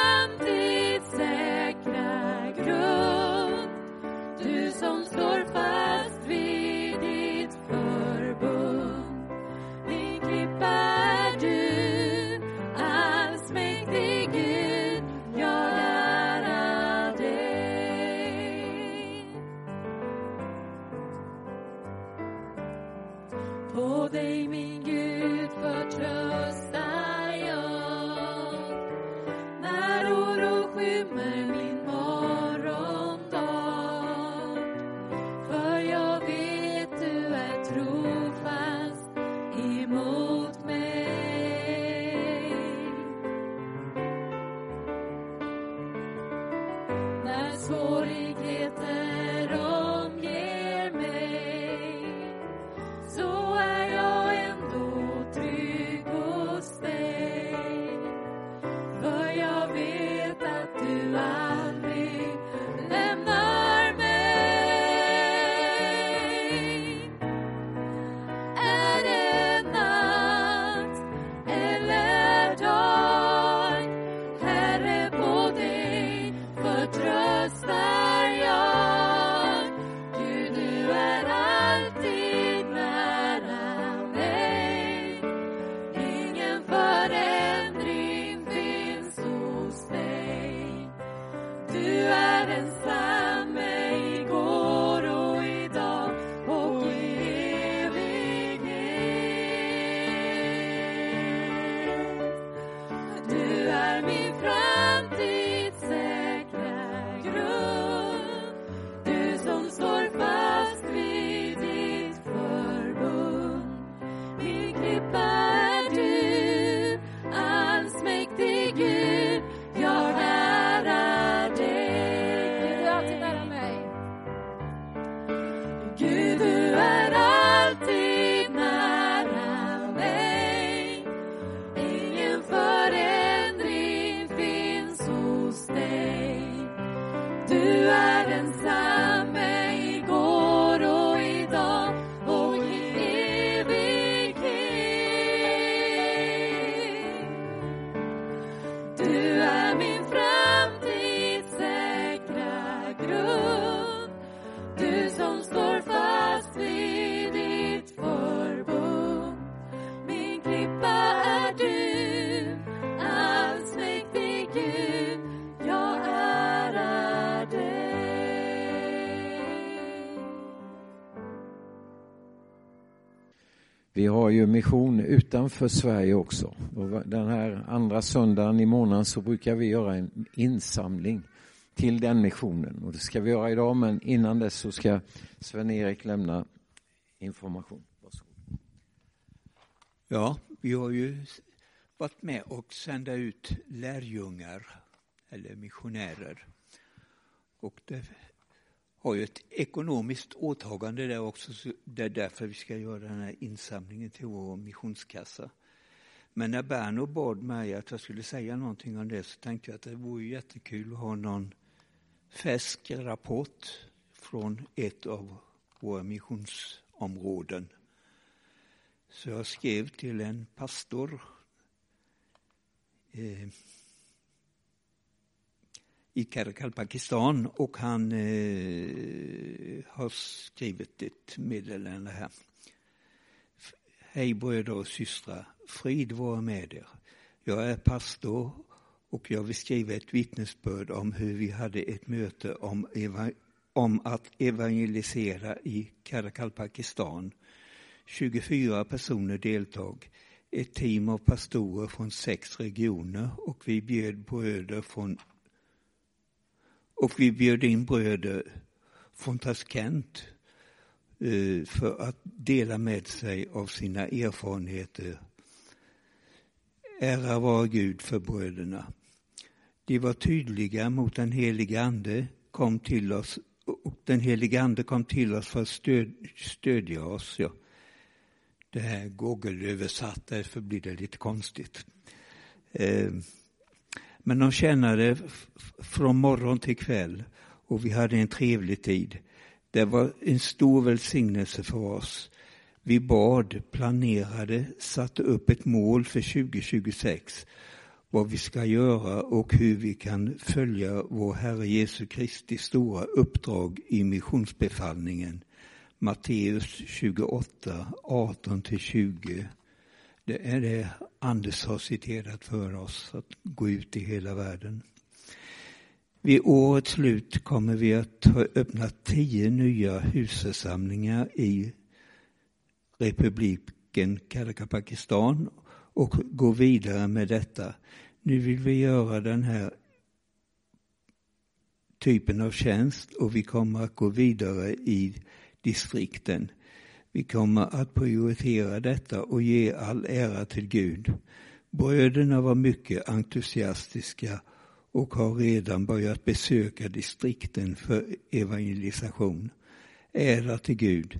framtidssäkra grund. Du som står fast vid ditt förbund. Min klippa är du, allsmäktig Gud, jag ärar dig. På dig, min Gud, förtröstar jag. När oro skymmer min morgondag. För jag vet du är trofast emot mig. När svårigheter omger mig, så är jag ändå trygg hos dig. är densamme igår och idag och i evighet. Du är min framtidssäkra grund, du som står fast vid ditt förbund. Min klippa är du, allsmäktig Gud, jag ärar dig. Gud, du är alltid nära mig. Gud, du är alltid nära mig. Ingen förändring finns hos dig. Du är densamme igår och idag och i evighet. Du är min framtidssäkra grund, du som står fast vid ditt förbund. Min klippa är du, allsmäktig Gud, jag ärar dig. Vi har ju mission utanför Sverige också. Och den här andra söndagen i månaden så brukar vi göra en insamling till den missionen. Och det ska vi göra idag, men innan dess så ska Sven-Erik lämna information. Varsågod. Ja, vi har ju varit med och sända ut lärjungar eller missionärer. Och det har ju ett ekonomiskt åtagande där också. Så det är därför vi ska göra den här insamlingen till vår missionskassa. Men när Berno bad mig att jag skulle säga någonting om det så tänkte jag att det vore jättekul att ha någon färsk rapport från ett av våra missionsområden. Så jag skrev till en pastor eh, i Karachi, Pakistan, och han eh, har skrivit ett meddelande här. Hej bröder och systrar, frid vara med er. Jag är pastor och jag vill skriva ett vittnesbörd om hur vi hade ett möte om, eva- om att evangelisera i Karachi, Pakistan. tjugofyra personer deltog. Ett team av pastorer från sex regioner och vi bjöd bröder från och vi bjöd in bröder från Tashkent eh, för att dela med sig av sina erfarenheter. Ära vare Gud för bröderna. De var tydliga mot den heliga ande kom till oss och den heliga ande kom till oss för att stöd, stödja oss. Ja. Det här Google-översatt, därför blir det lite konstigt. Eh, men de tjänade f- från morgon till kväll och vi hade en trevlig tid. Det var en stor välsignelse för oss. Vi bad, planerade, satte upp ett mål för tjugo tjugosex. Vad vi ska göra och hur vi kan följa vår Herre Jesu Kristi stora uppdrag i missionsbefallningen. Matteus tjugoåtta, arton till tjugo. Det är det Anders har citerat för oss, att gå ut i hela världen. Vid årets slut kommer vi att ha öppnat tio nya husförsamlingar i republiken Karachi, Pakistan och gå vidare med detta. Nu vill vi göra den här typen av tjänst och vi kommer att gå vidare i distrikten. Vi kommer att prioritera detta och ge all ära till Gud. Bröderna var mycket entusiastiska och har redan börjat besöka distrikten för evangelisation. Ära till Gud.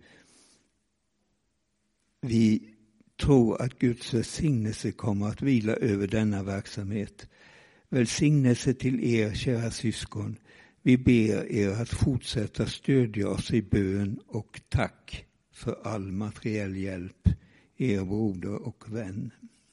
Vi tror att Guds välsignelse kommer att vila över denna verksamhet. Välsignelse till er, kära syskon. Vi ber er att fortsätta stödja oss i bön och tack för all materiell hjälp. Er broder och vän.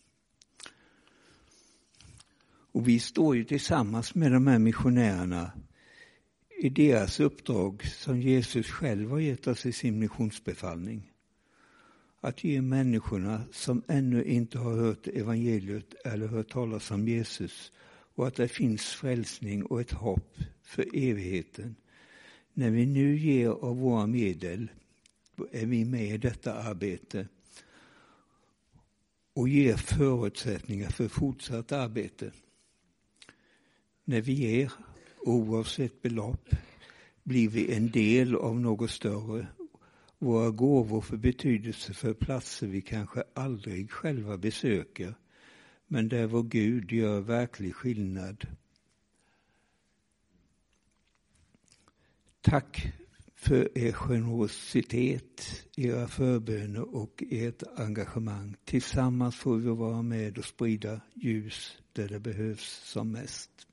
Och vi står ju tillsammans med de här missionärerna i deras uppdrag som Jesus själv har gett oss i sin missionsbefallning. Att ge människorna som ännu inte har hört evangeliet eller hört talas om Jesus och att det finns frälsning och ett hopp för evigheten. När vi nu ger av våra medel är vi med i detta arbete och ger förutsättningar för fortsatt arbete. När vi ger, oavsett belopp, blir vi en del av något större. Våra gåvor får betydelse för platser vi kanske aldrig själva besöker, men där vår Gud gör verklig skillnad. Tack för er generositet, era förböner och ert engagemang. Tillsammans får vi vara med och sprida ljus där det behövs som mest.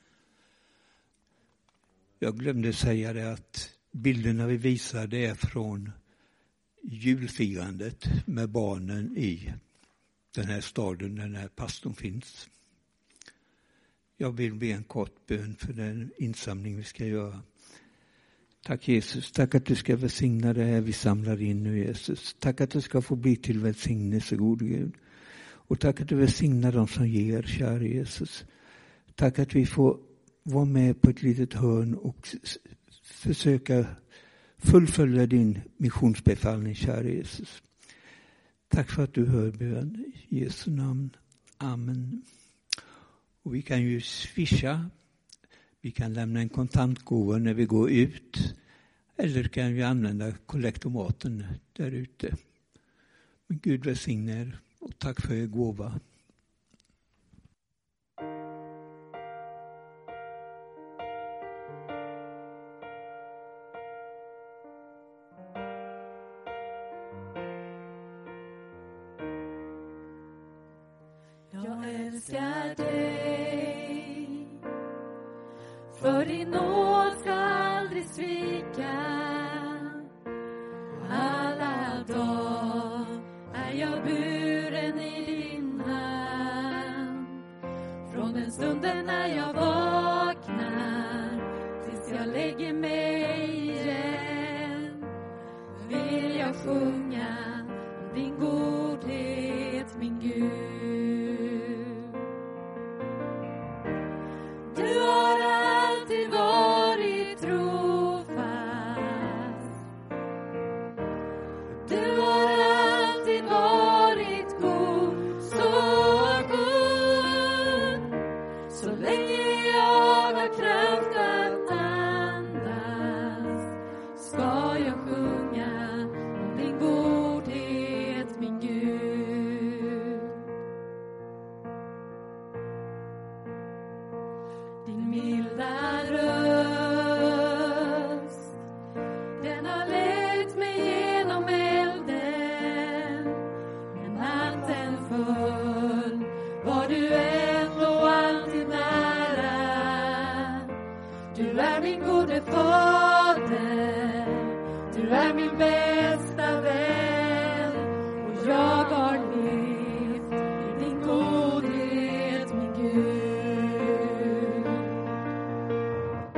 Jag glömde säga det att bilderna vi visade är från julfirandet med barnen i den här staden där den här pastorn finns. Jag vill be en kort bön för den insamling vi ska göra. Tack Jesus, tack att du ska välsigna det här vi samlar in nu Jesus. Tack att du ska få bli till välsignelse, gode Gud. Och tack att du välsignar dem som ger, kära Jesus. Tack att vi får vara med på ett litet hörn och försöka fullfölja din missionsbefallning, kära Jesus. Tack för att du hör bön. I Jesu namn. Amen. Och vi kan ju swisha. Vi kan lämna en kontantgåva när vi går ut. Eller kan vi använda kollektomaten där ute. Men Gud välsigne er och tack för er gåva. Jag älskar dig, för din nåd ska aldrig svika. Alla dagar är jag buren i din hand. Från den stunden när jag vaknar tills jag lägger mig igen, vill jag sjunga om din godhet, min Gud. Du har alltid varit trofast. Du har alltid varit god, så god. Så länge jag har kraft att andas ska jag sjunga om din godhet, min Gud. Din milda röst, den har lett mig genom elden. När natten föll var du ändå alltid nära. Du är min gode fader, du är min bästa vän. Och jag har levt i din godhet, min Gud.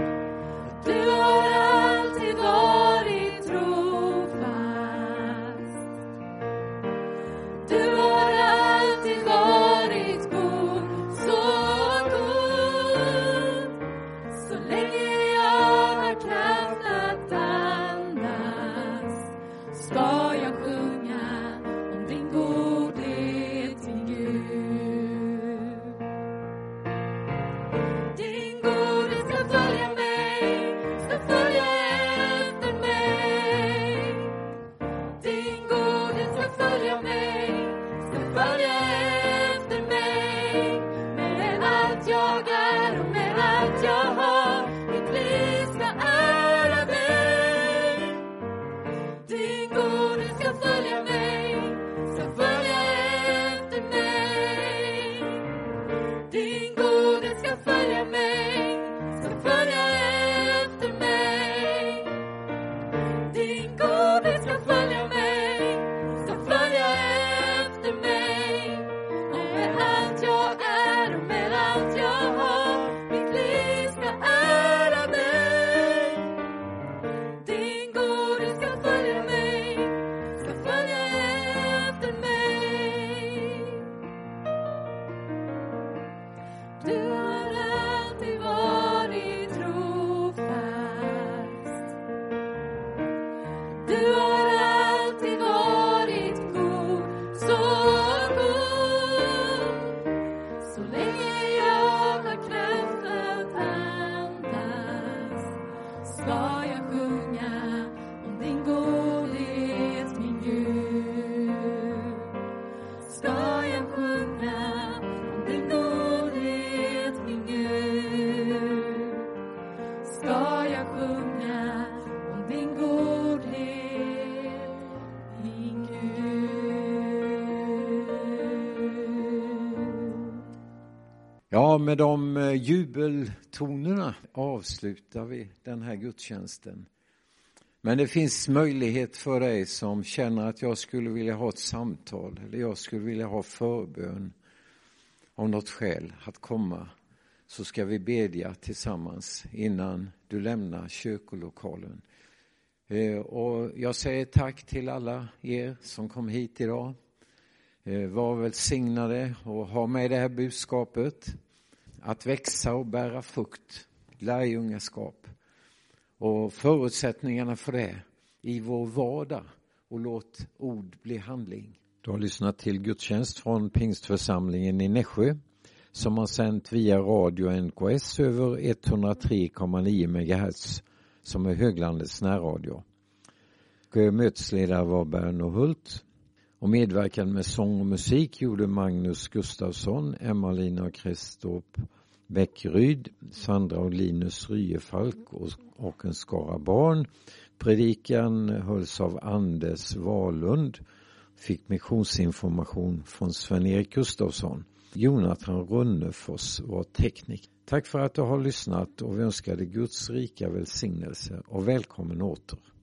Ja, med de jubeltonerna avslutar vi den här gudstjänsten. Men det finns möjlighet för dig som känner att jag skulle vilja ha ett samtal eller jag skulle vilja ha förbön av något skäl att komma. Så ska vi bedja tillsammans innan du lämnar kyrkolokalen. Och jag säger tack till alla er som kom hit idag. Var välsignade och ha med det här budskapet. Att växa och bära frukt, lärjungaskap. Och förutsättningarna för det i vår vardag. Och låt ord bli handling. Du har lyssnat till gudstjänst från Pingstförsamlingen i Nässjö. Som har sänt via radio N K S över etthundratre komma nio megahertz. Som är Höglandets närradio. Mötesledare var Berno Hult. Och medverkan med sång och musik gjorde Magnus Gustafsson, Emma-Lina Kristorp Bäckryd, Sandra och Linus Ryefalk och, och en skara barn. Predikan hölls av Anders Wahlund. Fick missionsinformation från Sven-Erik Gustafsson. Jonathan Runnefors var teknik. Tack för att du har lyssnat och vi önskar dig Guds rika välsignelse och välkommen åter.